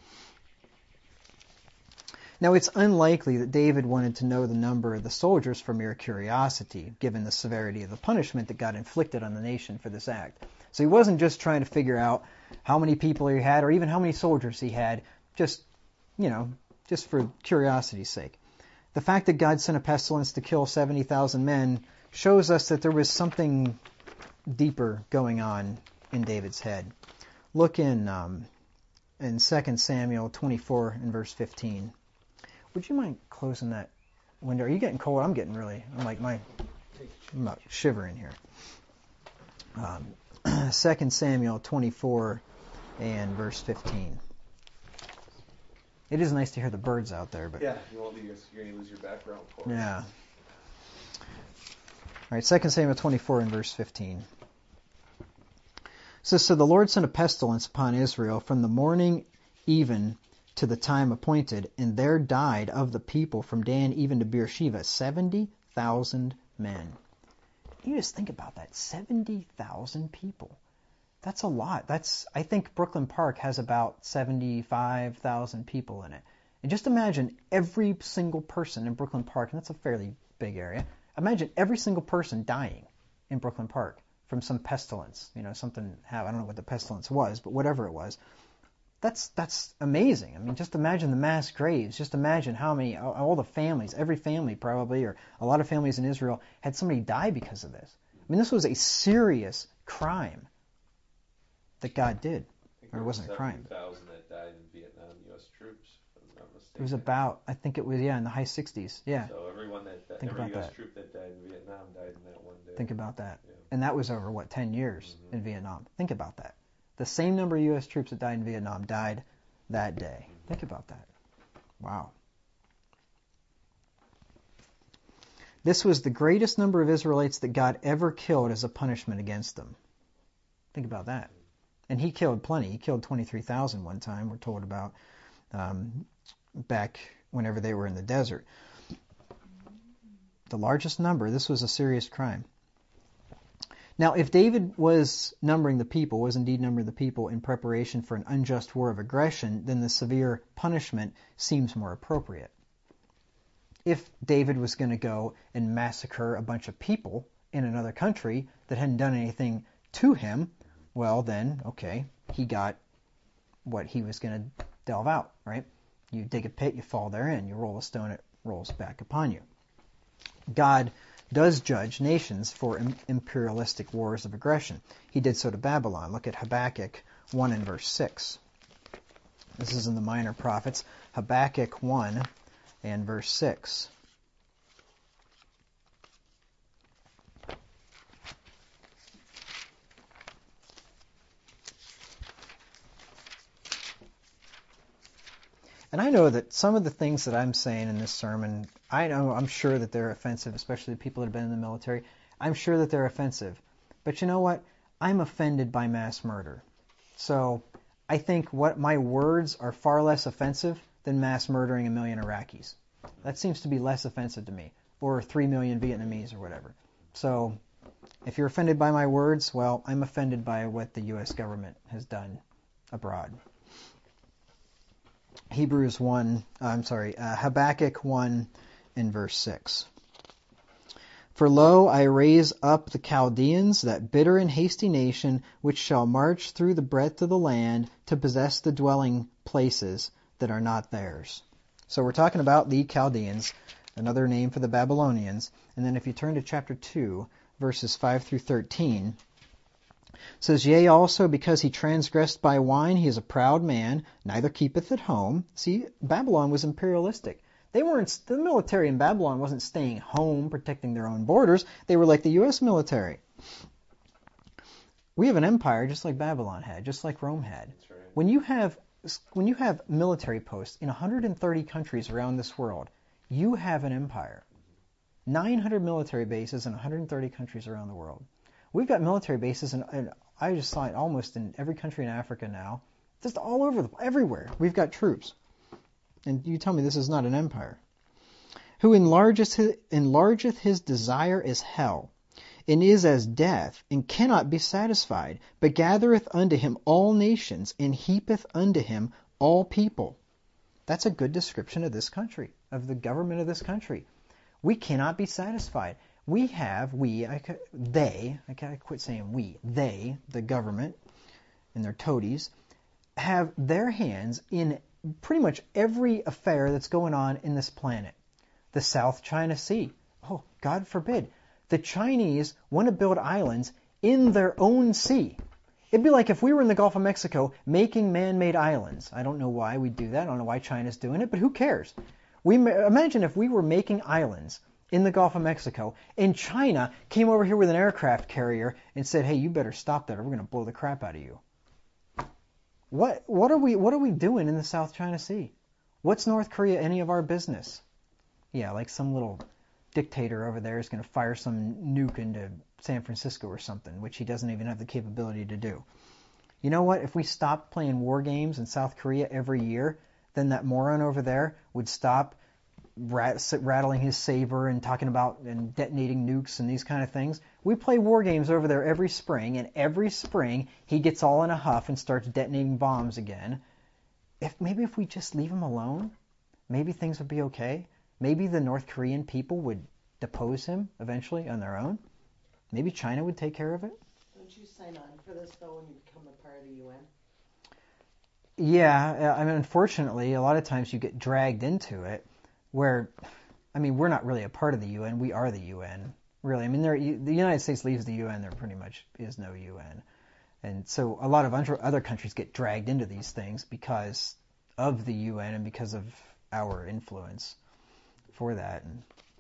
Now, it's unlikely that David wanted to know the number of the soldiers for mere curiosity, given the severity of the punishment that got inflicted on the nation for this act. So he wasn't just trying to figure out how many people he had or even how many soldiers he had, just, you know, just for curiosity's sake. The fact that God sent a pestilence to kill seventy thousand men shows us that there was something deeper going on in David's head. Look in um, in Second Samuel twenty-four and verse fifteen. Would you mind closing that window? Are you getting cold? I'm getting really, I'm like, my, I'm about shivering here. Um, Second Samuel twenty-four and verse fifteen. It is nice to hear the birds out there, but yeah, you won't lose, you're going to lose your background chorus. Yeah. All right, Second Samuel twenty-four and verse fifteen. It says, so the Lord sent a pestilence upon Israel from the morning even to the time appointed, and there died of the people from Dan even to Beersheba seventy thousand men. You just think about that, seventy thousand people. That's a lot. That's I think Brooklyn Park has about seventy-five thousand people in it. And just imagine every single person in Brooklyn Park, and that's a fairly big area, imagine every single person dying in Brooklyn Park from some pestilence. You know, something, I don't know what the pestilence was, but whatever it was. That's that's amazing. I mean, just imagine the mass graves. Just imagine how many, all the families, every family probably, or a lot of families in Israel had somebody die because of this. I mean, this was a serious crime that God did. Or it wasn't a crime. seventy thousand that died in Vietnam, U S troops, if I'm not mistaken. It was about, I think it was, yeah, in the high sixties. Yeah. So everyone that, that Think every about U S that. troop that died in Vietnam died in that one day. Think about that. Yeah. And that was over, what, ten years mm-hmm. in Vietnam. Think about that. The same number of U S troops that died in Vietnam died that day. Think about that. Wow. This was the greatest number of Israelites that God ever killed as a punishment against them. Think about that. And he killed plenty. He killed twenty-three thousand one time, we're told about, um, back whenever they were in the desert. The largest number. This was a serious crime. Now, if David was numbering the people, was indeed numbering the people in preparation for an unjust war of aggression, then the severe punishment seems more appropriate. If David was going to go and massacre a bunch of people in another country that hadn't done anything to him, well then, okay, he got what he was going to delve out, right? You dig a pit, you fall therein. You roll a stone, it rolls back upon you. God does judge nations for im- imperialistic wars of aggression. He did so to Babylon. Look at Habakkuk one and verse six. This is in the Minor Prophets. Habakkuk one and verse six. And I know that some of the things that I'm saying in this sermon, I know, I'm sure that they're offensive, especially the people that have been in the military. I'm sure that they're offensive. But you know what? I'm offended by mass murder. So I think what my words are far less offensive than mass murdering a million Iraqis. That seems to be less offensive to me. Or three million Vietnamese or whatever. So if you're offended by my words, well, I'm offended by what the U S government has done abroad. Hebrews one, uh, I'm sorry, uh, Habakkuk one and verse six. For lo, I raise up the Chaldeans, that bitter and hasty nation, which shall march through the breadth of the land to possess the dwelling places that are not theirs. So we're talking about the Chaldeans, another name for the Babylonians. And then if you turn to chapter two, verses five through thirteen, it says, Yea, also because he transgressed by wine, he is a proud man, neither keepeth at home. See, Babylon was imperialistic. They weren't, the military in Babylon wasn't staying home, protecting their own borders. They were like the U S military. We have an empire just like Babylon had, just like Rome had. That's right. When you have, when you have military posts in one hundred thirty countries around this world, you have an empire. nine hundred military bases in one hundred thirty countries around the world. We've got military bases, in, in, I just saw it almost in every country in Africa now. Just all over, the, everywhere. We've got troops. And you tell me this is not an empire. Who enlargeth his, enlargeth his desire as hell, and is as death, and cannot be satisfied, but gathereth unto him all nations, and heapeth unto him all people. That's a good description of this country, of the government of this country. We cannot be satisfied. We have, we, I, they, I gotta quit saying we, they, the government, and their toadies, have their hands in pretty much every affair that's going on in this planet. The South China Sea. Oh, God forbid. The Chinese want to build islands in their own sea. It'd be like if we were in the Gulf of Mexico making man-made islands. I don't know why we do that. I don't know why China's doing it, but who cares? We imagine if we were making islands in the Gulf of Mexico, and China came over here with an aircraft carrier and said, hey, you better stop that or we're going to blow the crap out of you. What what are we what are we doing in the South China Sea? What's North Korea any of our business? Yeah, like some little dictator over there is going to fire some nuke into San Francisco or something, which he doesn't even have the capability to do. You know what? If we stopped playing war games in South Korea every year, then that moron over there would stop rat- rattling his saber and talking about and detonating nukes and these kind of things. We play war games over there every spring, and every spring he gets all in a huff and starts detonating bombs again. If maybe if we just leave him alone, maybe things would be okay. Maybe the North Korean people would depose him eventually on their own. Maybe China would take care of it. Don't you sign on for this though when you become a part of the U N? Yeah, I mean, unfortunately, a lot of times you get dragged into it where, I mean, we're not really a part of the U N. We are the U N, really. I mean, there, the United States leaves the U N, there pretty much is no U N. And so a lot of other countries get dragged into these things because of the U N and because of our influence for that. And,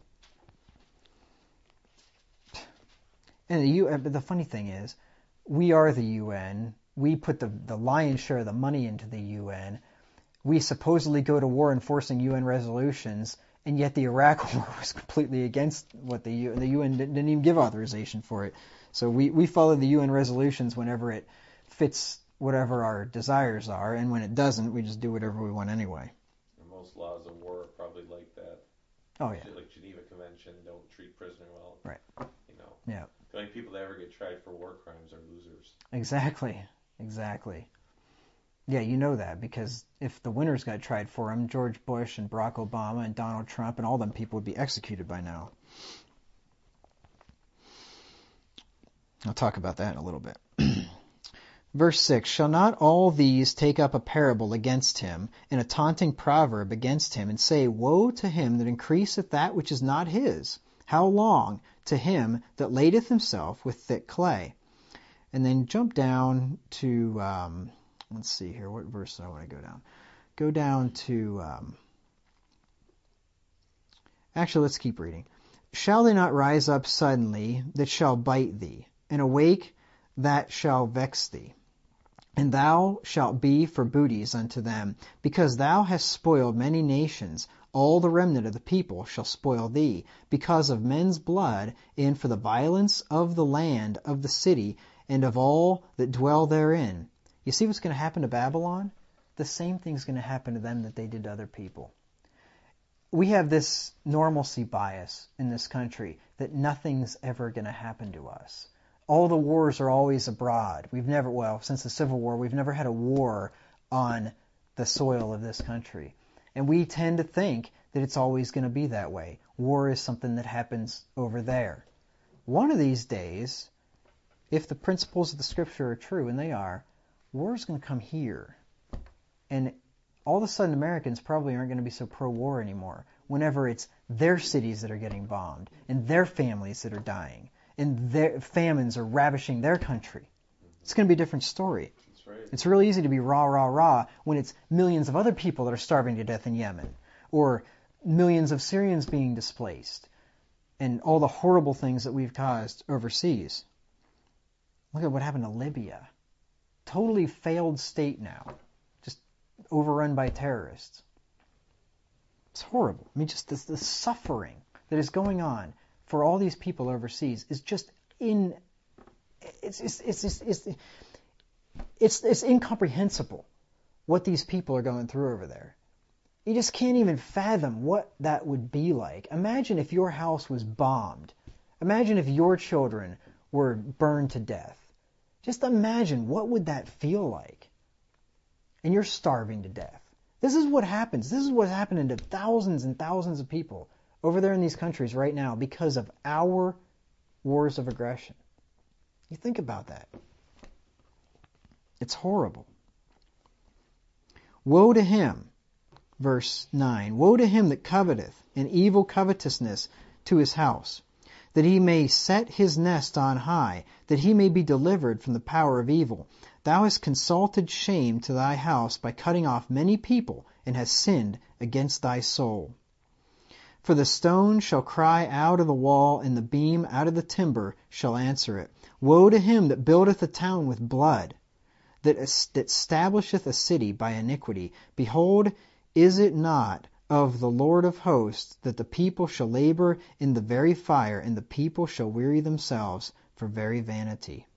and the U N, but the funny thing is, we are the U N. We put the, the lion's share of the money into the U N. We supposedly go to war enforcing U N resolutions, And yet the Iraq War was completely against what the U N, the U N didn't even give authorization for it. So we, we follow the U N resolutions whenever it fits whatever our desires are, and when it doesn't, we just do whatever we want anyway. And most laws of war are probably like that. Oh, yeah. Like Geneva Convention, don't treat prisoner well. Right. You know. Yeah. The only people that ever get tried for war crimes are losers. Exactly. Exactly. Yeah, you know that, because if the winners got tried for them, George Bush and Barack Obama and Donald Trump and all them people would be executed by now. I'll talk about that in a little bit. Verse six, shall not all these take up a parable against him, and a taunting proverb against him, and say, woe to him that increaseth that which is not his? How long? To him that ladeth himself with thick clay. And then jump down to... Um, Let's see here. What verse do I want to go down? Go down to... Um, actually, let's keep reading. Shall they not rise up suddenly that shall bite thee, and awake that shall vex thee? And thou shalt be for booties unto them, because thou hast spoiled many nations. All the remnant of the people shall spoil thee, because of men's blood, and for the violence of the land, of the city, and of all that dwell therein. You see what's going to happen to Babylon? The same thing's going to happen to them that they did to other people. We have this normalcy bias in this country that nothing's ever going to happen to us. All the wars are always abroad. We've never, well, since the Civil War, we've never had a war on the soil of this country. And we tend to think that it's always going to be that way. War is something that happens over there. One of these days, if the principles of the Scripture are true, and they are, war is going to come here. And all of a sudden Americans probably aren't going to be so pro-war anymore whenever it's their cities that are getting bombed and their families that are dying and their famines are ravishing their country. It's going to be a different story. That's right. It's really easy to be rah, rah, rah when it's millions of other people that are starving to death in Yemen, or millions of Syrians being displaced, and all the horrible things that we've caused overseas. Look at what happened to Libya. Totally failed state now. Just overrun by terrorists. It's horrible. I mean, just this, the suffering that is going on for all these people overseas is just in... It's, it's, it's, it's, it's, it's, it's incomprehensible what these people are going through over there. You just can't even fathom what that would be like. Imagine if your house was bombed. Imagine if your children were burned to death. Just imagine, what would that feel like? And you're starving to death. This is what happens. This is what's happening to thousands and thousands of people over there in these countries right now because of our wars of aggression. You think about that. It's horrible. Woe to him, verse nine, woe to him that coveteth an evil covetousness to his house, that he may set his nest on high, that he may be delivered from the power of evil. Thou hast consulted shame to thy house by cutting off many people, and hast sinned against thy soul. For the stone shall cry out of the wall, and the beam out of the timber shall answer it. Woe to him that buildeth a town with blood, that, that establisheth a city by iniquity. Behold, is it not of the Lord of hosts that the people shall labor in the very fire, and the people shall weary themselves for very vanity?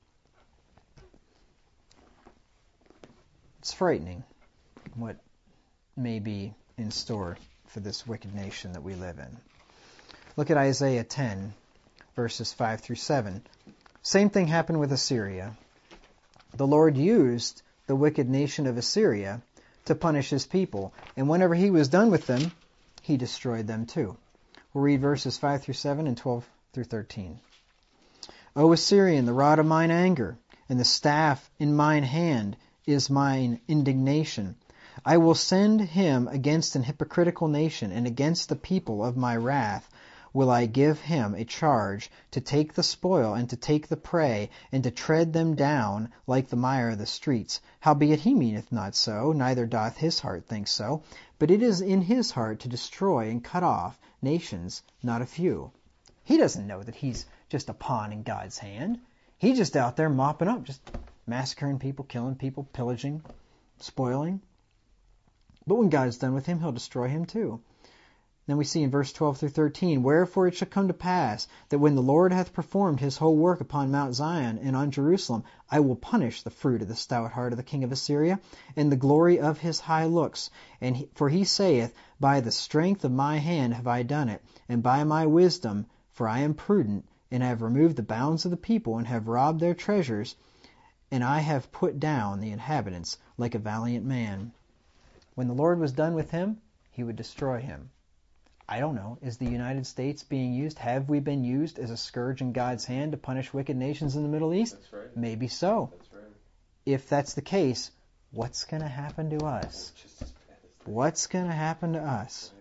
It's frightening what may be in store for this wicked nation that we live in. Look at Isaiah ten, verses five through seven. Same thing happened with Assyria. The Lord used the wicked nation of Assyria to punish his people, and whenever he was done with them, he destroyed them too. We'll read verses five through seven and twelve through thirteen. O Assyrian, the rod of mine anger, and the staff in mine hand is mine indignation. I will send him against an hypocritical nation, and against the people of my wrath will I give him a charge to take the spoil, and to take the prey, and to tread them down like the mire of the streets. Howbeit he meaneth not so, neither doth his heart think so, but it is in his heart to destroy and cut off nations, not a few. He doesn't know that he's just a pawn in God's hand. He's just out there mopping up, just massacring people, killing people, pillaging, spoiling. But when God is done with him, he'll destroy him too. Then we see in verse twelve through thirteen, Wherefore it shall come to pass, that when the Lord hath performed his whole work upon Mount Zion and on Jerusalem, I will punish the fruit of the stout heart of the king of Assyria, and the glory of his high looks. And he, for he saith, By the strength of my hand have I done it, and by my wisdom, for I am prudent, and have removed the bounds of the people, and have robbed their treasures, and I have put down the inhabitants like a valiant man. When the Lord was done with him, he would destroy him. I don't know. Is the United States being used? Have we been used as a scourge in God's hand to punish wicked nations in the Middle East? That's right. Maybe so. That's right. If that's the case, what's going to happen to us? Just as bad as that. What's going to happen to us?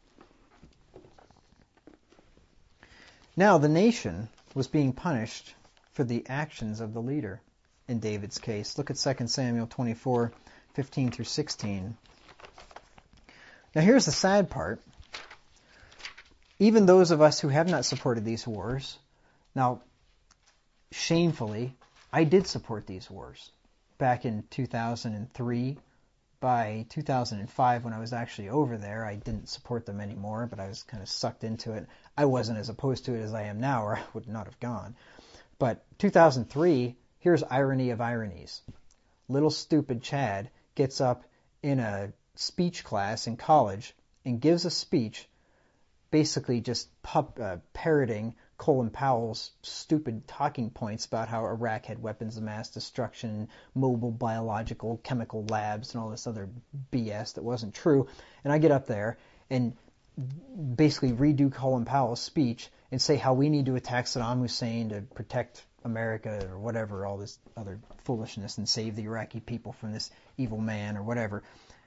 Now, the nation was being punished for the actions of the leader in David's case. Look at Second Samuel twenty-four, fifteen through sixteen. Now, here's the sad part. Even those of us who have not supported these wars, now, shamefully, I did support these wars back in two thousand three. By two thousand five, when I was actually over there, I didn't support them anymore, but I was kind of sucked into it. I wasn't as opposed to it as I am now, or I would not have gone. But two thousand three, here's irony of ironies. Little stupid Chad gets up in a speech class in college and gives a speech basically just pup, uh, parroting Colin Powell's stupid talking points about how Iraq had weapons of mass destruction, mobile biological chemical labs, and all this other B S that wasn't true. And I get up there and basically redo Colin Powell's speech and say how we need to attack Saddam Hussein to protect America or whatever, all this other foolishness, and save the Iraqi people from this evil man or whatever.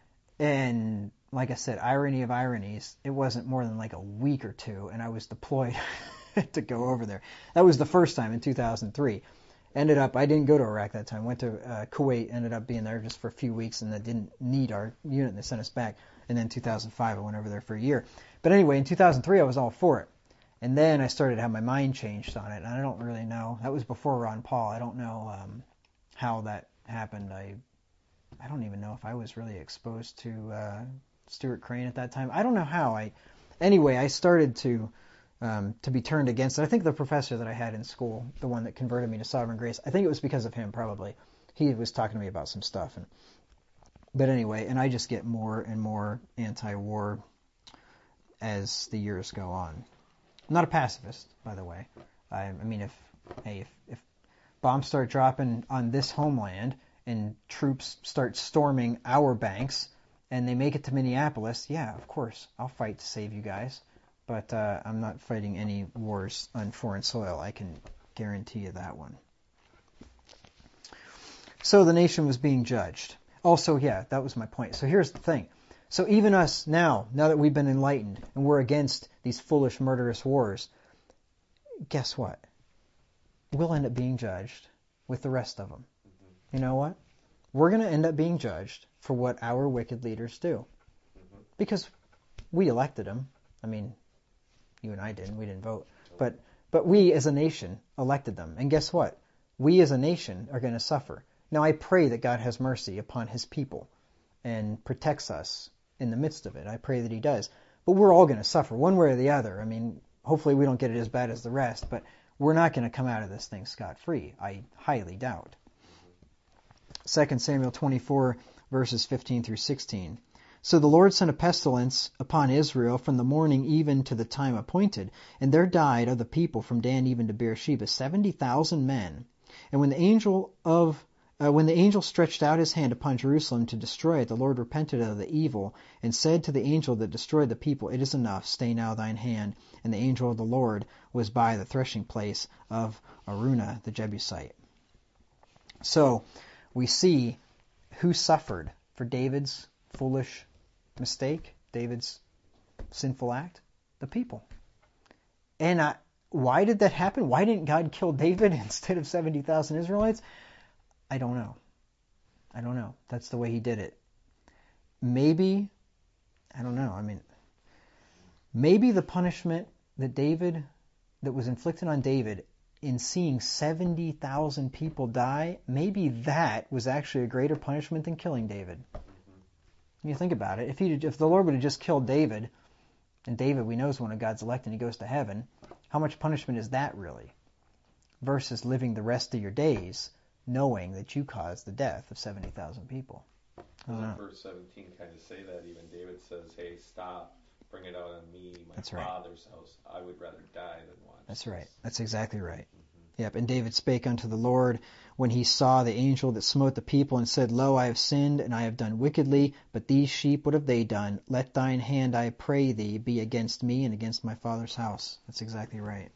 And like I said, irony of ironies, it wasn't more than like a week or two, and I was deployed to go over there. That was the first time in two thousand three. Ended up, I didn't go to Iraq that time. Went to uh, Kuwait, ended up being there just for a few weeks, and they didn't need our unit, and they sent us back. And then two thousand five, I went over there for a year. But anyway, in two thousand three, I was all for it. And then I started to have my mind changed on it, and I don't really know. That was before Ron Paul. I don't know um, how that happened. I I don't even know if I was really exposed to uh, Stuart Crane at that time. I don't know how. I Anyway, I started to um, to be turned against it. I think the professor that I had in school, the one that converted me to Sovereign Grace, I think it was because of him, probably. He was talking to me about some stuff. And, but anyway, and I just get more and more anti-war as the years go on. I'm not a pacifist, by the way. I, I mean, if, hey, if, if bombs start dropping on this homeland and troops start storming our banks and they make it to Minneapolis, yeah, of course, I'll fight to save you guys. But uh, I'm not fighting any wars on foreign soil. I can guarantee you that one. So the nation was being judged. Also, yeah, that was my point. So here's the thing. So even us now, now that we've been enlightened and we're against these foolish, murderous wars, guess what? We'll end up being judged with the rest of them. Mm-hmm. You know what? We're going to end up being judged for what our wicked leaders do. Mm-hmm. Because we elected them. I mean, you and I didn't. We didn't vote. But but we as a nation elected them. And guess what? We as a nation are going to suffer. Now, I pray that God has mercy upon his people and protects us in the midst of it. I pray that he does. But we're all going to suffer one way or the other. I mean, hopefully we don't get it as bad as the rest, but we're not going to come out of this thing scot-free. I highly doubt. Second Samuel twenty-four, verses fifteen through sixteen. So the Lord sent a pestilence upon Israel from the morning even to the time appointed, and there died of the people from Dan even to Beersheba seventy thousand men. And when the angel of uh, when the angel stretched out his hand upon Jerusalem to destroy it, the Lord repented of the evil, and said to the angel that destroyed the people, It is enough, stay now thine hand. And the angel of the Lord was by the threshing place of Araunah the Jebusite. So we see who suffered for David's foolish mistake, David's sinful act, the people. And I, why did that happen? Why didn't God kill David instead of seventy thousand Israelites? I don't know. I don't know. That's the way he did it. Maybe, I don't know. I mean, maybe the punishment that David, that was inflicted on David in seeing seventy thousand people die, maybe that was actually a greater punishment than killing David. You think about it. If he, if the Lord would have just killed David And David, we know, is one of God's elect and he goes to heaven. How much punishment is that really? Versus living the rest of your days knowing that you caused the death of seventy thousand people. Doesn't verse seventeen kind of say that? Even David says, hey, stop, bring it out on me, my That's right. father's house. I would rather die than watch That's this. right. That's exactly right. Mm-hmm. Yep. And David spake unto the Lord when he saw the angel that smote the people and said, Lo, I have sinned and I have done wickedly, but these sheep, what have they done? Let thine hand, I pray thee, be against me and against my father's house. That's exactly right.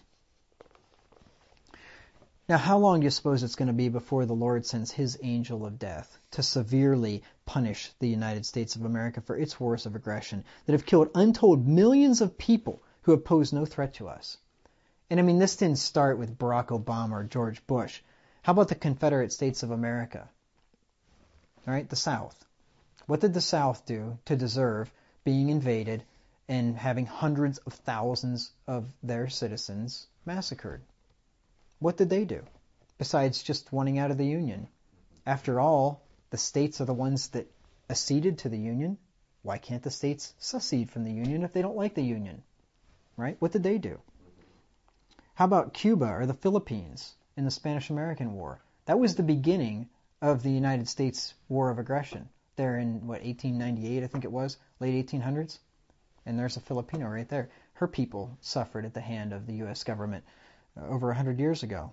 Now, how long do you suppose it's going to be before the Lord sends his angel of death to severely punish the United States of America for its wars of aggression that have killed untold millions of people who have posed no threat to us? And I mean, this didn't start with Barack Obama or George Bush. How about the Confederate States of America? All right, the South. What did the South do to deserve being invaded and having hundreds of thousands of their citizens massacred? What did they do, besides just wanting out of the Union? After all, the states are the ones that acceded to the Union. Why can't the states secede from the Union if they don't like the Union? Right? What did they do? How about Cuba or the Philippines in the Spanish-American War? That was the beginning of the United States War of Aggression. There in, what, eighteen ninety-eight, I think it was, late eighteen hundreds? And there's a Filipino right there. Her people suffered at the hand of the U S government over a hundred years ago.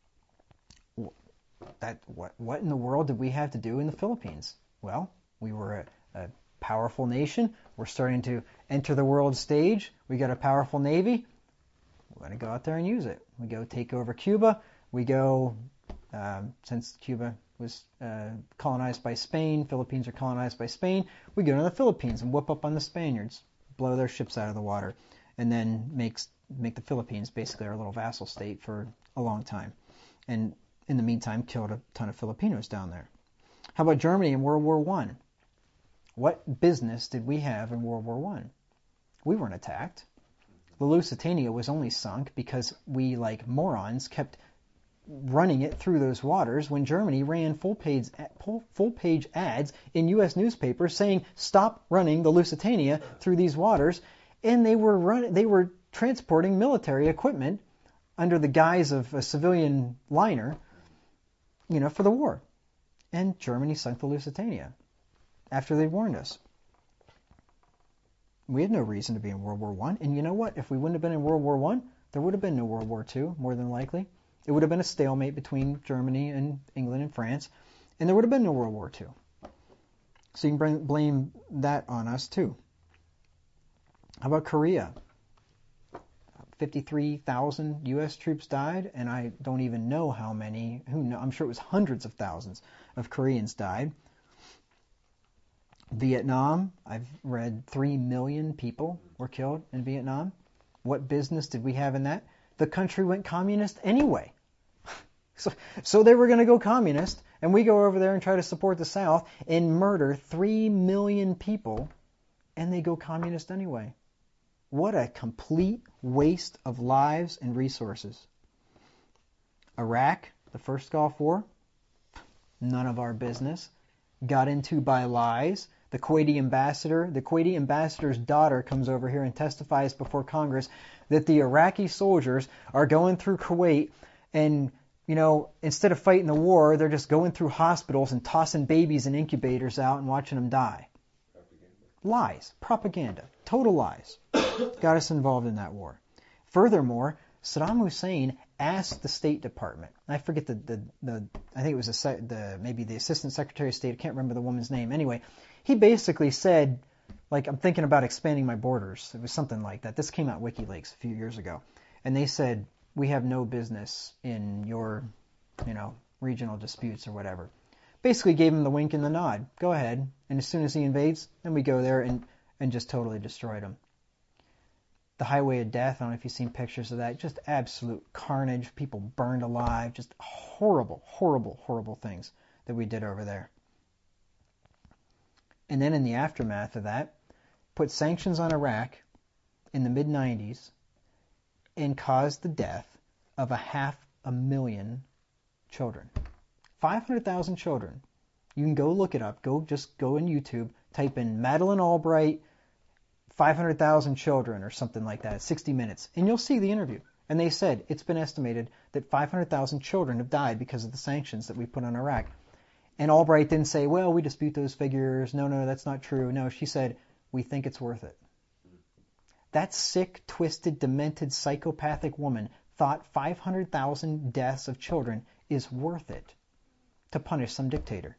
That what what in the world did we have to do in the Philippines? Well, we were a, a powerful nation. We're starting to enter the world stage. We got a powerful navy. We're going to go out there and use it. We go take over Cuba. We go, um, since Cuba was uh, colonized by Spain, Philippines are colonized by Spain, we go to the Philippines and whoop up on the Spaniards, blow their ships out of the water, and then makes make the Philippines basically our little vassal state for a long time. And in the meantime, killed a ton of Filipinos down there. How about Germany in World War One? What business did we have in World War One? We weren't attacked. The Lusitania was only sunk because we, like morons, kept running it through those waters when Germany ran full page, full page ads in U S newspapers saying, stop running the Lusitania through these waters. And they were run, they were transporting military equipment under the guise of a civilian liner, you know, for the war. And Germany sunk the Lusitania after they warned us. We had no reason to be in World War One. And you know what? If we wouldn't have been in World War One, there would have been no World War Two, more than likely. It would have been a stalemate between Germany and England and France, and there would have been no World War Two. So you can bring, blame that on us too. How about Korea? fifty-three thousand U S troops died, and I don't even know how many, who know, I'm sure it was hundreds of thousands of Koreans died. Vietnam, I've read three million people were killed in Vietnam. What business did we have in that? The country went communist anyway. so, so they were going to go communist, and we go over there and try to support the South and murder three million people, and they go communist anyway. What a complete waste of lives and resources. Iraq, the first Gulf War, none of our business. Got into by lies. The Kuwaiti ambassador, the Kuwaiti ambassador's daughter comes over here and testifies before Congress that the Iraqi soldiers are going through Kuwait and, you know, instead of fighting the war, they're just going through hospitals and tossing babies in incubators out and watching them die. Propaganda. Lies. Propaganda. Total lies. Got us involved in that war. Furthermore, Saddam Hussein asked the State Department, I forget the, the, the I think it was the, the maybe the Assistant Secretary of State, I can't remember the woman's name. Anyway, he basically said, like, I'm thinking about expanding my borders. It was something like that. This came out WikiLeaks a few years ago. And they said, we have no business in your, you know, regional disputes or whatever. Basically gave him the wink and the nod. Go ahead. And as soon as he invades, then we go there and, and just totally destroyed him. The Highway of Death, I don't know if you've seen pictures of that. Just absolute carnage. People burned alive. Just horrible, horrible, horrible things that we did over there. And then in the aftermath of that, put sanctions on Iraq in the mid nineties and caused the death of a half a million children. five hundred thousand children. You can go look it up. Go Just go on YouTube, type in Madeleine Albright five hundred thousand children or something like that, sixty minutes. And you'll see the interview. And they said it's been estimated that five hundred thousand children have died because of the sanctions that we put on Iraq. And Albright didn't say, well, we dispute those figures. No, no, that's not true. No, she said, we think it's worth it. That sick, twisted, demented, psychopathic woman thought five hundred thousand deaths of children is worth it to punish some dictator.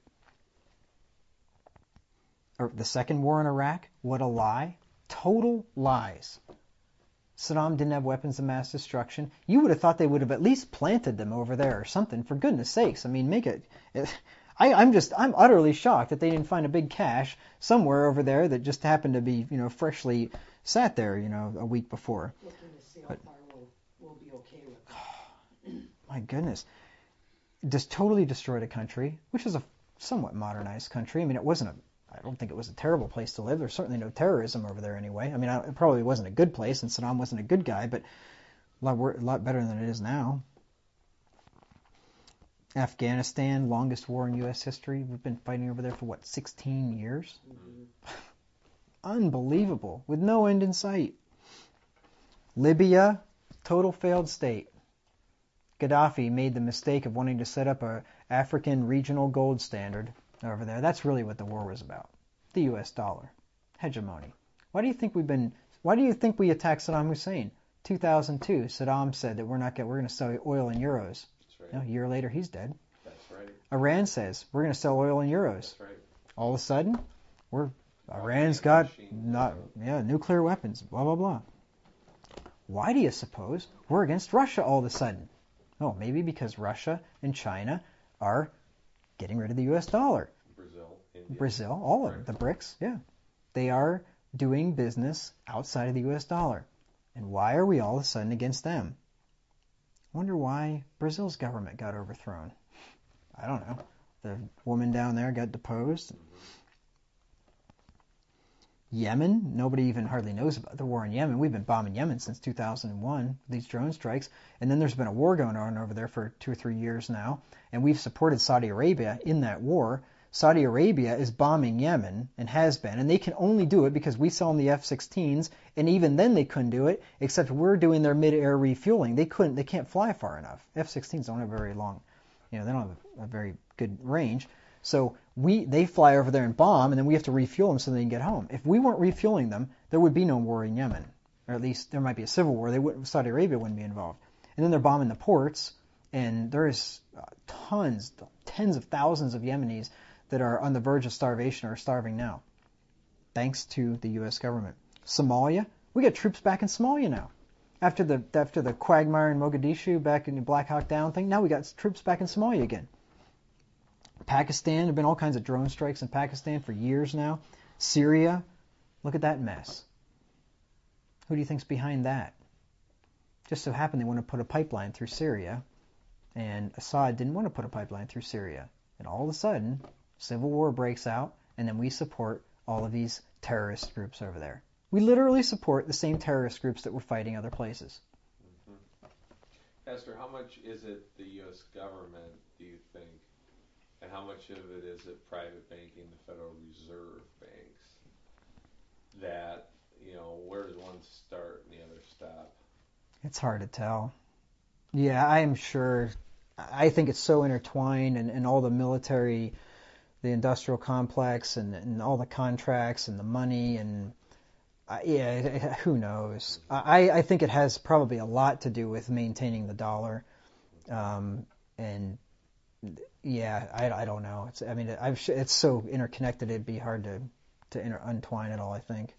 Or the second war in Iraq, what a lie. Total lies. Saddam didn't have weapons of mass destruction. You would have thought they would have at least planted them over there or something. For goodness sakes, I mean, make it... it I, I'm just, I'm utterly shocked that they didn't find a big cache somewhere over there that just happened to be, you know, freshly sat there, you know, a week before. Looking to see how far we'll, we'll be okay with that. My goodness. Just totally destroyed a country, which is a somewhat modernized country. I mean, it wasn't a, I don't think it was a terrible place to live. There's certainly no terrorism over there anyway. I mean, it probably wasn't a good place, and Saddam wasn't a good guy, but a lot, a lot better than it is now. Afghanistan, longest war in U S history. We've been fighting over there for, what, sixteen years? Mm-hmm. Unbelievable, with no end in sight. Libya, total failed state. Gaddafi made the mistake of wanting to set up a African regional gold standard over there. That's really what the war was about. The U S dollar. Hegemony. Why do you think we've been, why do you think we attacked Saddam Hussein? two thousand two, Saddam said that we're not get, we're going to sell oil in euros. Right. You know, a year later, he's dead. That's right. Iran says, we're going to sell oil in euros. That's right. All of a sudden, we're Iran's got not yeah nuclear weapons, blah, blah, blah. Why do you suppose we're against Russia all of a sudden? Oh, maybe because Russia and China are getting rid of the U S dollar. Brazil, India. Brazil, all of Right. them, the BRICS, yeah. They are doing business outside of the U S dollar. And why are we all of a sudden against them? Wonder why Brazil's government got overthrown. I don't know. The woman down there got deposed. Yemen, nobody even hardly knows about the war in Yemen. We've been bombing Yemen since two thousand one, these drone strikes. And then there's been a war going on over there for two or three years now. And we've supported Saudi Arabia in that war. Saudi Arabia is bombing Yemen and has been. And they can only do it because we sell them the F sixteens. And even then they couldn't do it, except we're doing their mid-air refueling. They couldn't, they can't fly far enough. F sixteens don't have very long, you know, they don't have a very good range. So we, they fly over there and bomb, and then we have to refuel them so they can get home. If we weren't refueling them, there would be no war in Yemen. Or at least there might be a civil war. They wouldn't, Saudi Arabia wouldn't be involved. And then they're bombing the ports, and there is uh, tons, tens of thousands of Yemenis that are on the verge of starvation or are starving now, thanks to the U S government. Somalia, we got troops back in Somalia now. After the after the quagmire in Mogadishu, back in the Black Hawk Down thing, now we got troops back in Somalia again. Pakistan, there have been all kinds of drone strikes in Pakistan for years now. Syria, look at that mess. Who do you think's behind that? Just so happened they want to put a pipeline through Syria, and Assad didn't want to put a pipeline through Syria. And all of a sudden, civil war breaks out, and then we support all of these terrorist groups over there. We literally support the same terrorist groups that were fighting other places. Mm-hmm. Esther, how much is it the U S government, do you think, and how much of it is it private banking, the Federal Reserve banks, that, you know, where does one start and the other stop? It's hard to tell. Yeah, I am sure. I think it's so intertwined, and, and all the military, the industrial complex, and, and all the contracts and the money, and uh, yeah, who knows? I, I think it has probably a lot to do with maintaining the dollar, um, and yeah, I, I don't know. It's I mean, I've, it's so interconnected. It'd be hard to to inter, untwine it all, I think.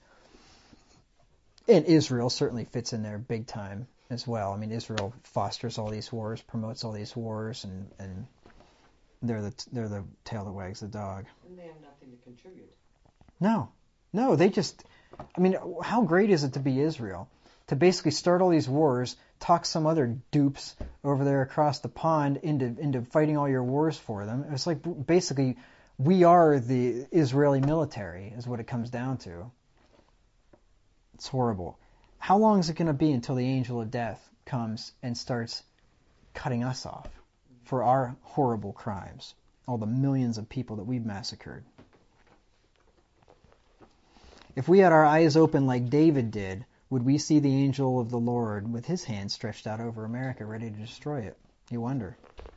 And Israel certainly fits in there big time as well. I mean, Israel fosters all these wars, promotes all these wars, and, and they're the they're the tail that wags the dog. And they have nothing to contribute. No, no, they just. I mean, how great is it to be Israel? To basically start all these wars, talk some other dupes over there across the pond into into fighting all your wars for them. It's like basically we are the Israeli military, is what it comes down to. It's horrible. How long is it going to be until the angel of death comes and starts cutting us off for our horrible crimes, all the millions of people that we've massacred? If we had our eyes open like David did, would we see the angel of the Lord with his hand stretched out over America, ready to destroy it? You wonder.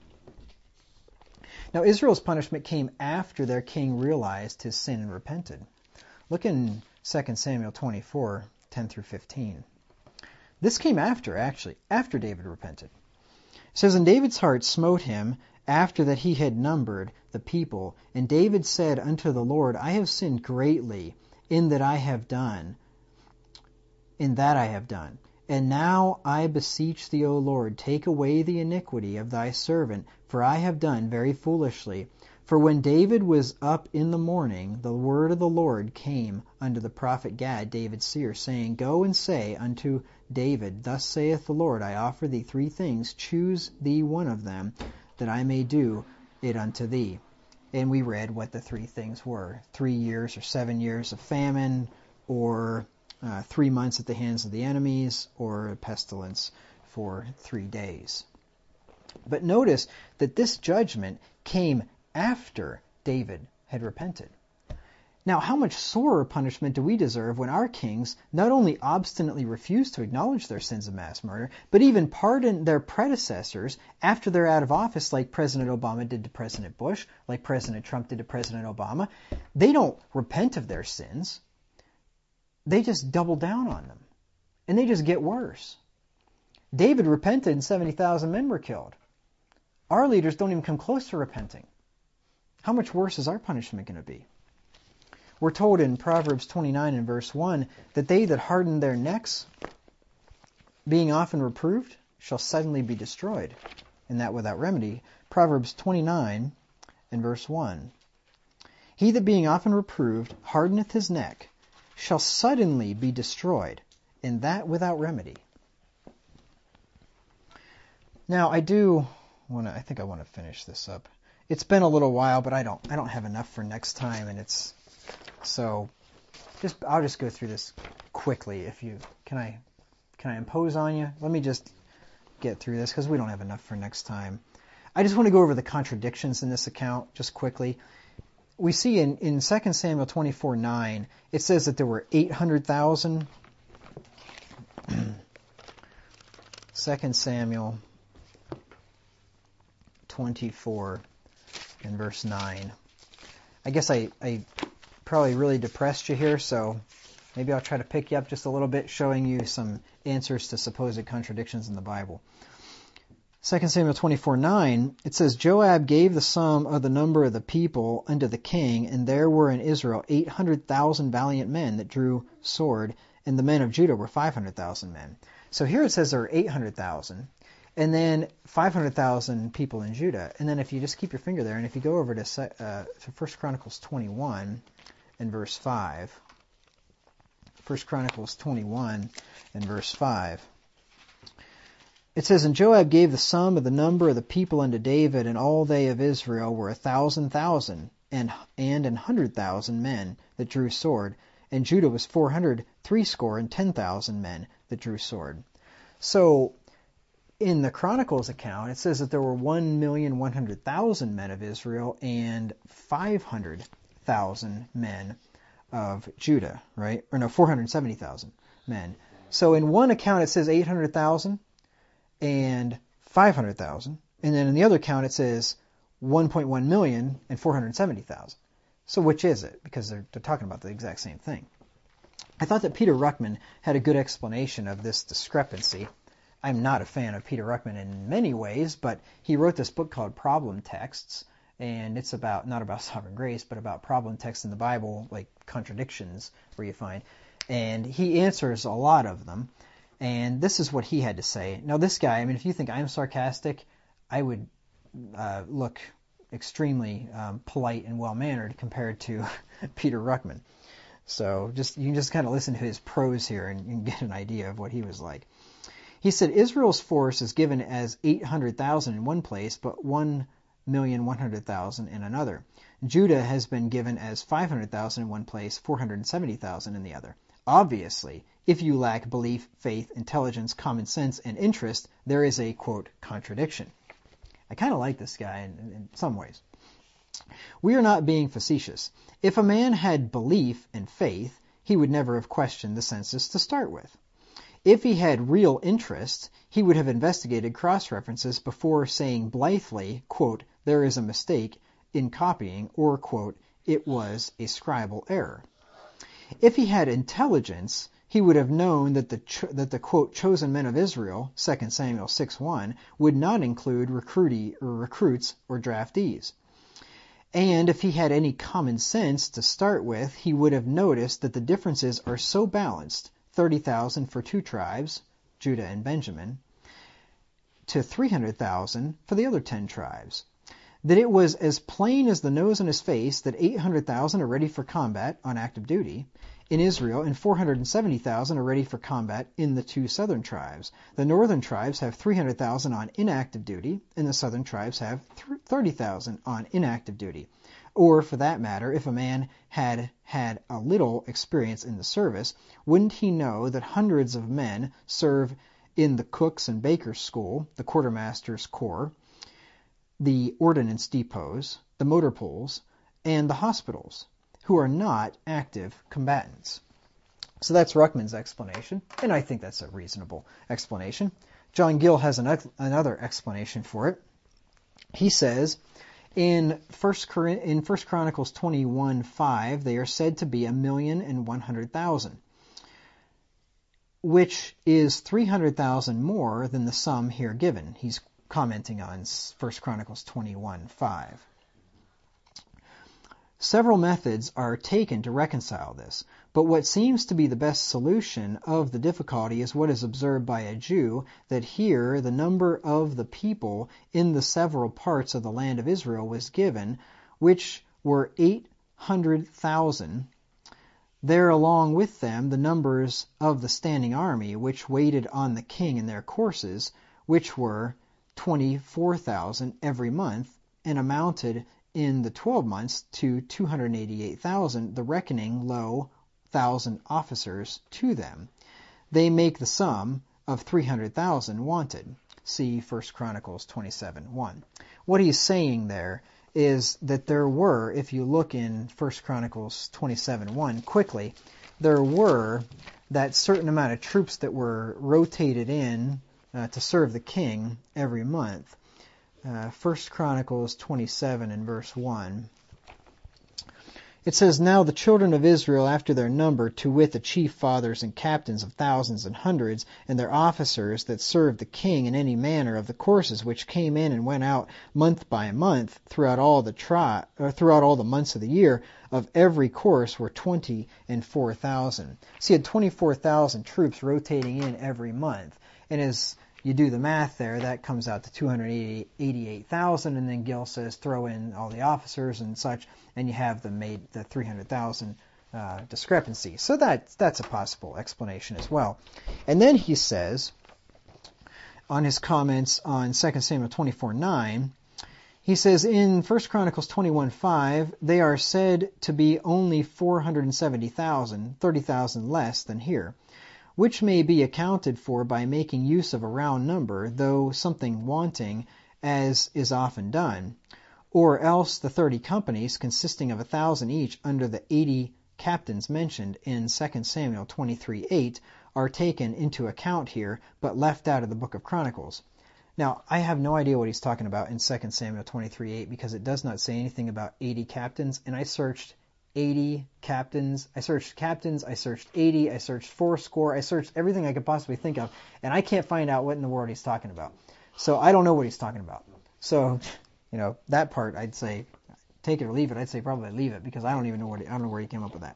Now, Israel's punishment came after their king realized his sin and repented. Look in Second Samuel twenty-four, ten through fifteen. This came after, actually, after David repented. It says, And David's heart smote him after that he had numbered the people. And David said unto the Lord, I have sinned greatly in that I have done, in that I have done. And now I beseech thee, O Lord, take away the iniquity of thy servant, for I have done very foolishly. For when David was up in the morning, the word of the Lord came unto the prophet Gad, David's seer, saying, Go and say unto David, Thus saith the Lord, I offer thee three things, choose thee one of them, that I may do it unto thee. And we read what the three things were. Three years or seven years of famine, or uh, three months at the hands of the enemies, or a pestilence for three days. But notice that this judgment came after David had repented. Now, how much sorer punishment do we deserve when our kings not only obstinately refuse to acknowledge their sins of mass murder, but even pardon their predecessors after they're out of office, like President Obama did to President Bush, like President Trump did to President Obama? They don't repent of their sins. They just double down on them. And they just get worse. David repented and seventy thousand men were killed. Our leaders don't even come close to repenting. How much worse is our punishment going to be? We're told in Proverbs twenty-nine and verse one that they that harden their necks, being often reproved, shall suddenly be destroyed, and that without remedy. Proverbs twenty-nine and verse one. He that being often reproved hardeneth his neck shall suddenly be destroyed, and that without remedy. Now, I do want to, I think I want to finish this up. It's been a little while, but I don't, I don't have enough for next time, and it's, so, just, I'll just go through this quickly. If you, can I, can I impose on you? Let me just get through this, because we don't have enough for next time. I just want to go over the contradictions in this account, just quickly. We see in, in Second Samuel twenty-four nine, it says that there were eight hundred thousand. Second Samuel twenty-four and verse nine. I guess I, I probably really depressed you here, so maybe I'll try to pick you up just a little bit, showing you some answers to supposed contradictions in the Bible. Second Samuel twenty-four nine, it says, Joab gave the sum of the number of the people unto the king, and there were in Israel eight hundred thousand valiant men that drew sword, and the men of Judah were five hundred thousand men. So here it says there are eight hundred thousand, and then five hundred thousand people in Judah. And then if you just keep your finger there, and if you go over to, uh, to First Chronicles twenty-one and verse five, First Chronicles twenty-one and verse five, it says, And Joab gave the sum of the number of the people unto David, and all they of Israel were a thousand thousand, and and an hundred thousand men that drew sword, and Judah was four hundred threescore and ten thousand men that drew sword. So, in the Chronicles account, it says that there were one million one hundred thousand men of Israel and five hundred thousand men of Judah, right? Or no, four hundred seventy thousand men. So in one account it says eight hundred thousand and five hundred thousand, and then in the other account it says one point one million and four hundred seventy thousand. So which is it? Because they're, they're talking about the exact same thing. I thought that Peter Ruckman had a good explanation of this discrepancy. I'm not a fan of Peter Ruckman in many ways, but he wrote this book called Problem Texts, and it's about, not about sovereign grace, but about problem texts in the Bible, like contradictions where you find. And he answers a lot of them, and this is what he had to say. Now this guy, I mean, if you think I'm sarcastic, I would uh, look extremely um, polite and well-mannered compared to Peter Ruckman. So just you can just kind of listen to his prose here and you can get an idea of what he was like. He said, Israel's force is given as eight hundred thousand in one place, but one million one hundred thousand in another. Judah has been given as five hundred thousand in one place, four hundred seventy thousand in the other. Obviously, if you lack belief, faith, intelligence, common sense, and interest, there is a, quote, contradiction. I kind of like this guy in, in some ways. We are not being facetious. If a man had belief and faith, he would never have questioned the census to start with. If he had real interest, he would have investigated cross-references before saying blithely, quote, there is a mistake in copying, or, quote, it was a scribal error. If he had intelligence, he would have known that the, cho- that the quote, chosen men of Israel, Second Samuel six one, would not include recruitee, or recruits or draftees. And if he had any common sense to start with, he would have noticed that the differences are so balanced, thirty thousand for two tribes, Judah and Benjamin, to three hundred thousand for the other ten tribes, that it was as plain as the nose on his face that eight hundred thousand are ready for combat on active duty in Israel, and four hundred seventy thousand are ready for combat in the two southern tribes. The northern tribes have three hundred thousand on inactive duty, and the southern tribes have thirty thousand on inactive duty. Or, for that matter, if a man had had a little experience in the service, wouldn't he know that hundreds of men serve in the cook's and baker's school, the quartermaster's corps, the ordnance depots, the motor pools, and the hospitals, who are not active combatants? So that's Ruckman's explanation, and I think that's a reasonable explanation. John Gill has an, another explanation for it. He says, in First in First Chronicles twenty-one five, they are said to be a million and one hundred thousand, which is three hundred thousand more than the sum here given. He's commenting on First Chronicles twenty-one five. Several methods are taken to reconcile this, but what seems to be the best solution of the difficulty is what is observed by a Jew, that here the number of the people in the several parts of the land of Israel was given, which were eight hundred thousand. There along with them the numbers of the standing army, which waited on the king in their courses, which were twenty-four thousand every month, and amounted in the twelve months to two hundred eighty-eight thousand, the reckoning lo thousand officers to them. They make the sum of three hundred thousand wanted. See First Chronicles twenty-seven one. What he's saying there is that there were, if you look in First Chronicles twenty-seven one quickly, there were that certain amount of troops that were rotated in uh, to serve the king every month. Uh, First Chronicles twenty-seven and verse one. It says, now the children of Israel after their number, to wit the chief fathers and captains of thousands and hundreds, and their officers that served the king in any manner of the courses which came in and went out month by month throughout all the tri- or throughout all the months of the year, of every course were twenty and four thousand. So you had twenty-four thousand troops rotating in every month, and as you do the math there, that comes out to two hundred eighty-eight thousand, and then Gill says throw in all the officers and such, and you have the made the three hundred thousand uh, discrepancy. So that that's a possible explanation as well. And then he says, on his comments on Second Samuel twenty-four nine, he says in First Chronicles twenty-one five, they are said to be only four hundred seventy thousand, thirty thousand less than here, which may be accounted for by making use of a round number, though something wanting, as is often done. Or else the thirty companies, consisting of a thousand each under the eighty captains mentioned in Second Samuel twenty-three eight, are taken into account here, but left out of the book of Chronicles. Now, I have no idea what he's talking about in Second Samuel twenty-three eight, because it does not say anything about eighty captains, and I searched eighty captains, I searched captains, I searched eighty, I searched fourscore, I searched everything I could possibly think of, and I can't find out what in the world he's talking about. So I don't know what he's talking about. So, you know, that part I'd say take it or leave it. I'd say probably leave it, because I don't even know what he, I don't know where he came up with that.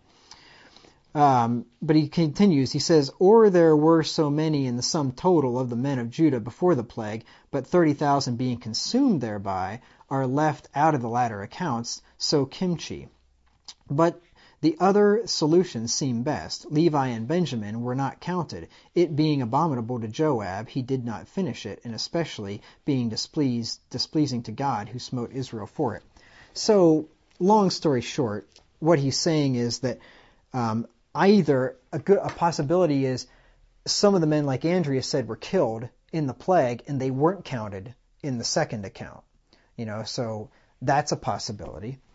Um, but he continues, he says, or there were so many in the sum total of the men of Judah before the plague, but thirty thousand being consumed thereby are left out of the latter accounts, so kimchi. But the other solutions seem best. Levi and Benjamin were not counted. It being abominable to Joab, he did not finish it, and especially being displeased, displeasing to God, who smote Israel for it. So, long story short, what he's saying is that um, either a, good, a possibility is some of the men, like Andrea said, were killed in the plague, and they weren't counted in the second account. You know, so that's a possibility.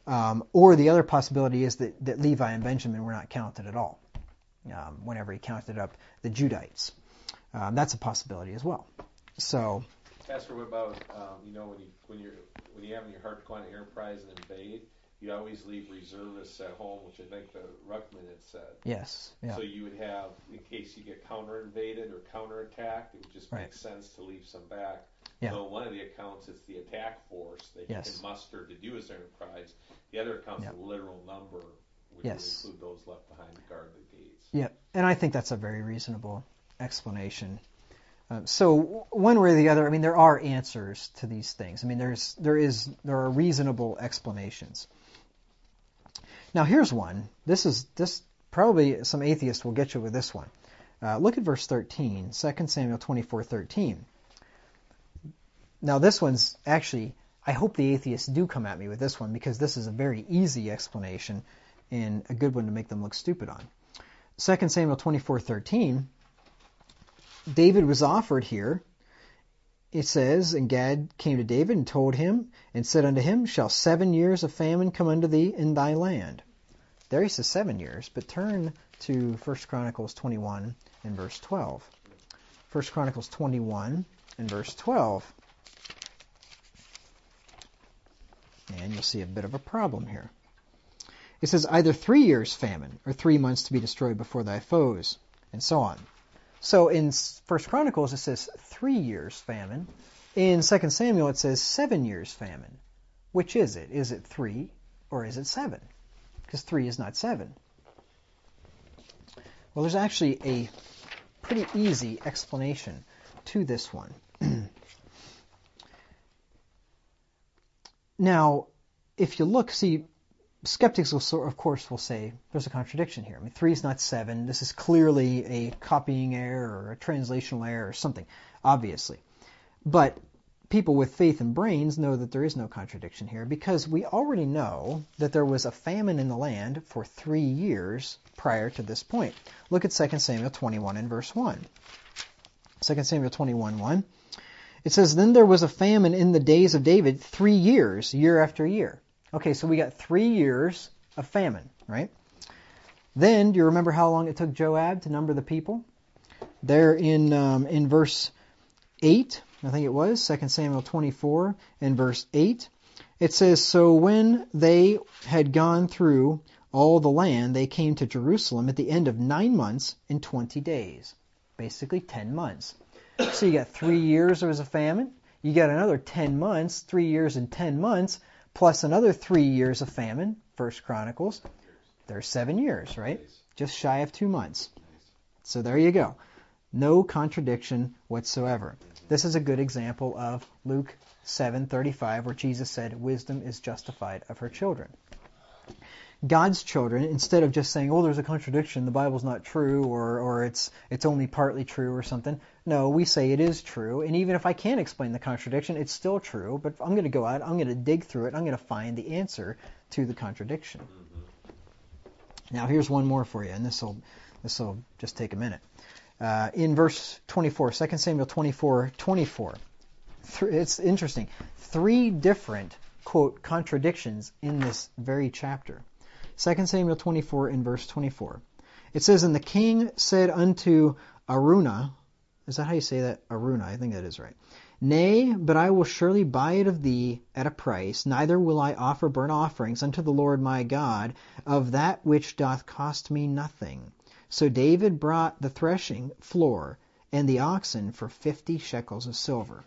Um, or the other possibility is that, that Levi and Benjamin were not counted at all um, whenever he counted up the Judites. Um, that's a possibility as well. So, Pastor, what about um, you know when you when you're when you have in your heart to go on an enterprise and invade, you always leave reservists at home, which I think the Ruckman had said. Yes. Yeah. So you would have, in case you get counter-invaded or counter-attacked, it would just right. make sense to leave some back. Yeah. So one of the accounts is the attack force that yes. you can muster to do as enterprise. The other account's yeah. the literal number, which yes. would include those left behind to guard the gates. Yeah, and I think that's a very reasonable explanation. Um, so one way or the other, I mean, there are answers to these things. I mean, there's there is there are reasonable explanations. Now here's one. This is this probably some atheists will get you with this one. Uh, look at verse thirteen, Second Samuel twenty-four thirteen. Now this one's actually, I hope the atheists do come at me with this one because this is a very easy explanation and a good one to make them look stupid on. Second Samuel twenty-four thirteen. David was offered here. It says, and Gad came to David and told him and said unto him, shall seven years of famine come unto thee in thy land? There he says seven years, but turn to First Chronicles twenty-one and verse twelve. First Chronicles twenty-one and verse twelve. And you'll see a bit of a problem here. It says either three years famine or three months to be destroyed before thy foes, and so on. So in First Chronicles it says three years famine. In Second Samuel it says seven years famine. Which is it? Is it three or is it seven? Because three is not seven. Well, there's actually a pretty easy explanation to this one. Now, if you look, see, skeptics will, of course, will say there's a contradiction here. I mean, three is not seven. This is clearly a copying error or a translational error or something, obviously. But people with faith and brains know that there is no contradiction here because we already know that there was a famine in the land for three years prior to this point. Look at Second Samuel twenty-one and verse one. Second Samuel twenty-one one. It says, then there was a famine in the days of David three years, year after year. Okay, so we got three years of famine, right? Then, do you remember how long it took Joab to number the people? There in um, in verse eight, I think it was, Second Samuel twenty-four and verse eight, it says, so when they had gone through all the land, they came to Jerusalem at the end of nine months and twenty days. Basically ten months. So you got three years there was a famine. You got another ten months, three years and ten months, plus another three years of famine, First Chronicles. There's seven years, right? Just shy of two months. So there you go. No contradiction whatsoever. This is a good example of Luke seven thirty-five, where Jesus said, wisdom is justified of her children. God's children, instead of just saying, oh, there's a contradiction, the Bible's not true, or or it's it's only partly true or something. No, we say it is true, and even if I can't explain the contradiction, it's still true, but I'm going to go out, I'm going to dig through it, I'm going to find the answer to the contradiction. Mm-hmm. Now here's one more for you, and this will this will just take a minute. Uh, in verse twenty-four, Second Samuel twenty-four twenty-four, th- it's interesting. Three different, quote, contradictions in this very chapter. Second Samuel twenty-four in verse twenty-four. It says, and the king said unto Araunah, is that how you say that? Araunah, I think that is right. Nay, but I will surely buy it of thee at a price, neither will I offer burnt offerings unto the Lord my God of that which doth cost me nothing. So David brought the threshing floor and the oxen for fifty shekels of silver.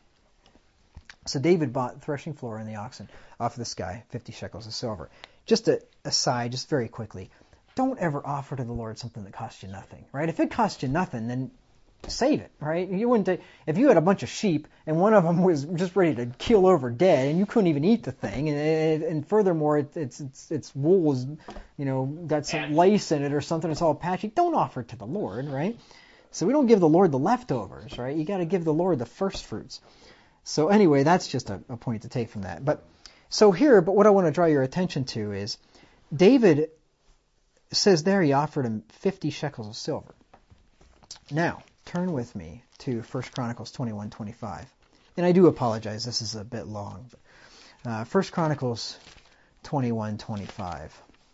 So David bought the threshing floor and the oxen off of this guy, fifty shekels of silver. Just a aside, just very quickly, don't ever offer to the Lord something that costs you nothing, right? If it costs you nothing, then save it, right? You wouldn't take, if you had a bunch of sheep and one of them was just ready to keel over dead and you couldn't even eat the thing, and, and furthermore it, it's it's its wool is, you know, got some lice in it or something, it's all patchy, don't offer it to the Lord, right? So we don't give the Lord the leftovers, right? You got to give the Lord the first fruits. So anyway, that's just a, a point to take from that. But so here, but what I want to draw your attention to is David says there he offered him fifty shekels of silver. Now, turn with me to First Chronicles twenty-one twenty-five. And I do apologize, this is a bit long. But, uh, First Chronicles twenty-one twenty-five.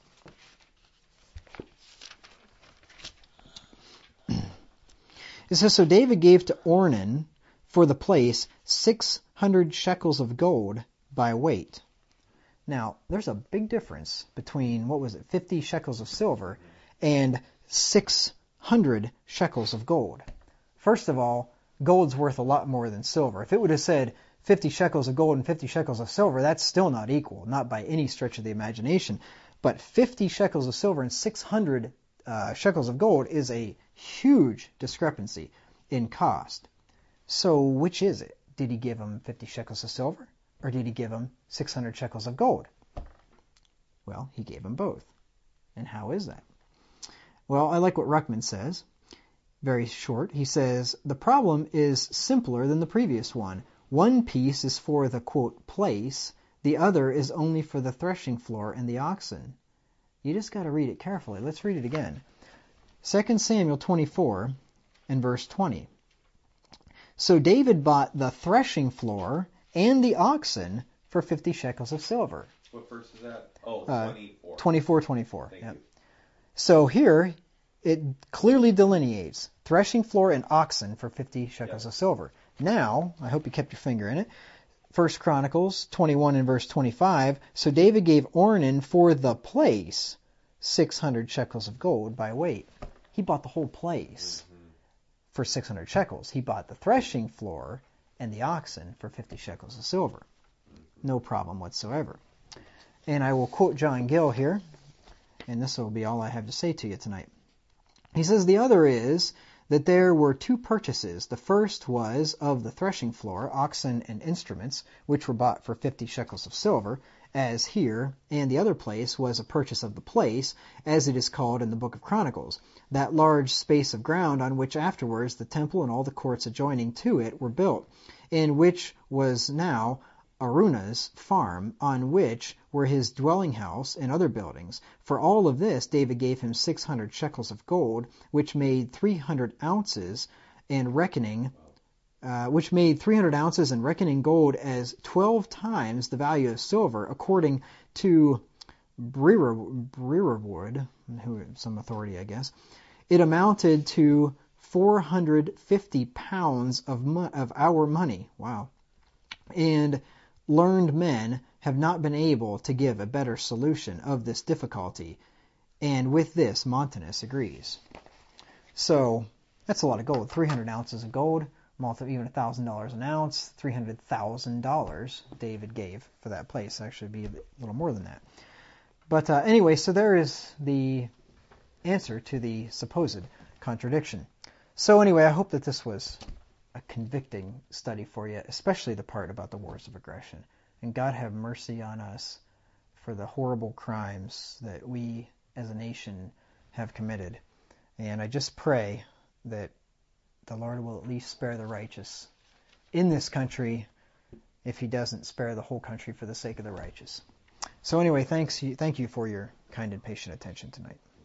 It says, so David gave to Ornan for the place six hundred shekels of gold by weight. Now, there's a big difference between, what was it, fifty shekels of silver and six hundred shekels of gold. First of all, gold's worth a lot more than silver. If it would have said fifty shekels of gold and fifty shekels of silver, that's still not equal, not by any stretch of the imagination. But fifty shekels of silver and six hundred uh, shekels of gold is a huge discrepancy in cost. So which is it? Did he give him fifty shekels of silver, or did he give him six hundred shekels of gold? Well, he gave him both. And how is that? Well, I like what Ruckman says. Very short. He says, the problem is simpler than the previous one. One piece is for the, quote, place. The other is only for the threshing floor and the oxen. You just got to read it carefully. Let's read it again. Second Samuel twenty-four and verse twenty. So David bought the threshing floor and the oxen for fifty shekels of silver. What verse is that? Oh, Uh, twenty-four. twenty-four twenty-four. Thank Yep. you. So here, it clearly delineates threshing floor and oxen for fifty shekels Yep. of silver. Now, I hope you kept your finger in it. First Chronicles twenty-one and verse twenty-five. So David gave Ornan for the place six hundred shekels of gold by weight. He bought the whole place Mm-hmm. for six hundred shekels. He bought the threshing floor and the oxen for fifty shekels of silver. No problem whatsoever. And I will quote John Gill here, and this will be all I have to say to you tonight. He says, the other is that there were two purchases. The first was of the threshing floor, oxen and instruments, which were bought for fifty shekels of silver, as here, and the other place was a purchase of the place, as it is called in the book of Chronicles, that large space of ground on which afterwards the temple and all the courts adjoining to it were built, in which was now Araunah's farm, on which were his dwelling house and other buildings. For all of this David gave him six hundred shekels of gold, which made three hundred ounces, and reckoning, uh, which made three hundred ounces, and reckoning gold as twelve times the value of silver, according to Brerewood, who some authority, I guess. It amounted to four hundred fifty pounds of mo- of our money. Wow. And learned men have not been able to give a better solution of this difficulty, and with this Montanus agrees. So that's a lot of gold. three hundred ounces of gold, multiple even one thousand dollars an ounce, three hundred thousand dollars David gave for that place. Actually, it'd be a little more than that. But uh, anyway, so there is the answer to the supposed contradiction. So anyway, I hope that this was a convicting study for you, especially the part about the wars of aggression. And God have mercy on us for the horrible crimes that we as a nation have committed. And I just pray that the Lord will at least spare the righteous in this country, if he doesn't spare the whole country for the sake of the righteous. So anyway, thanks you, thank you for your kind and patient attention tonight.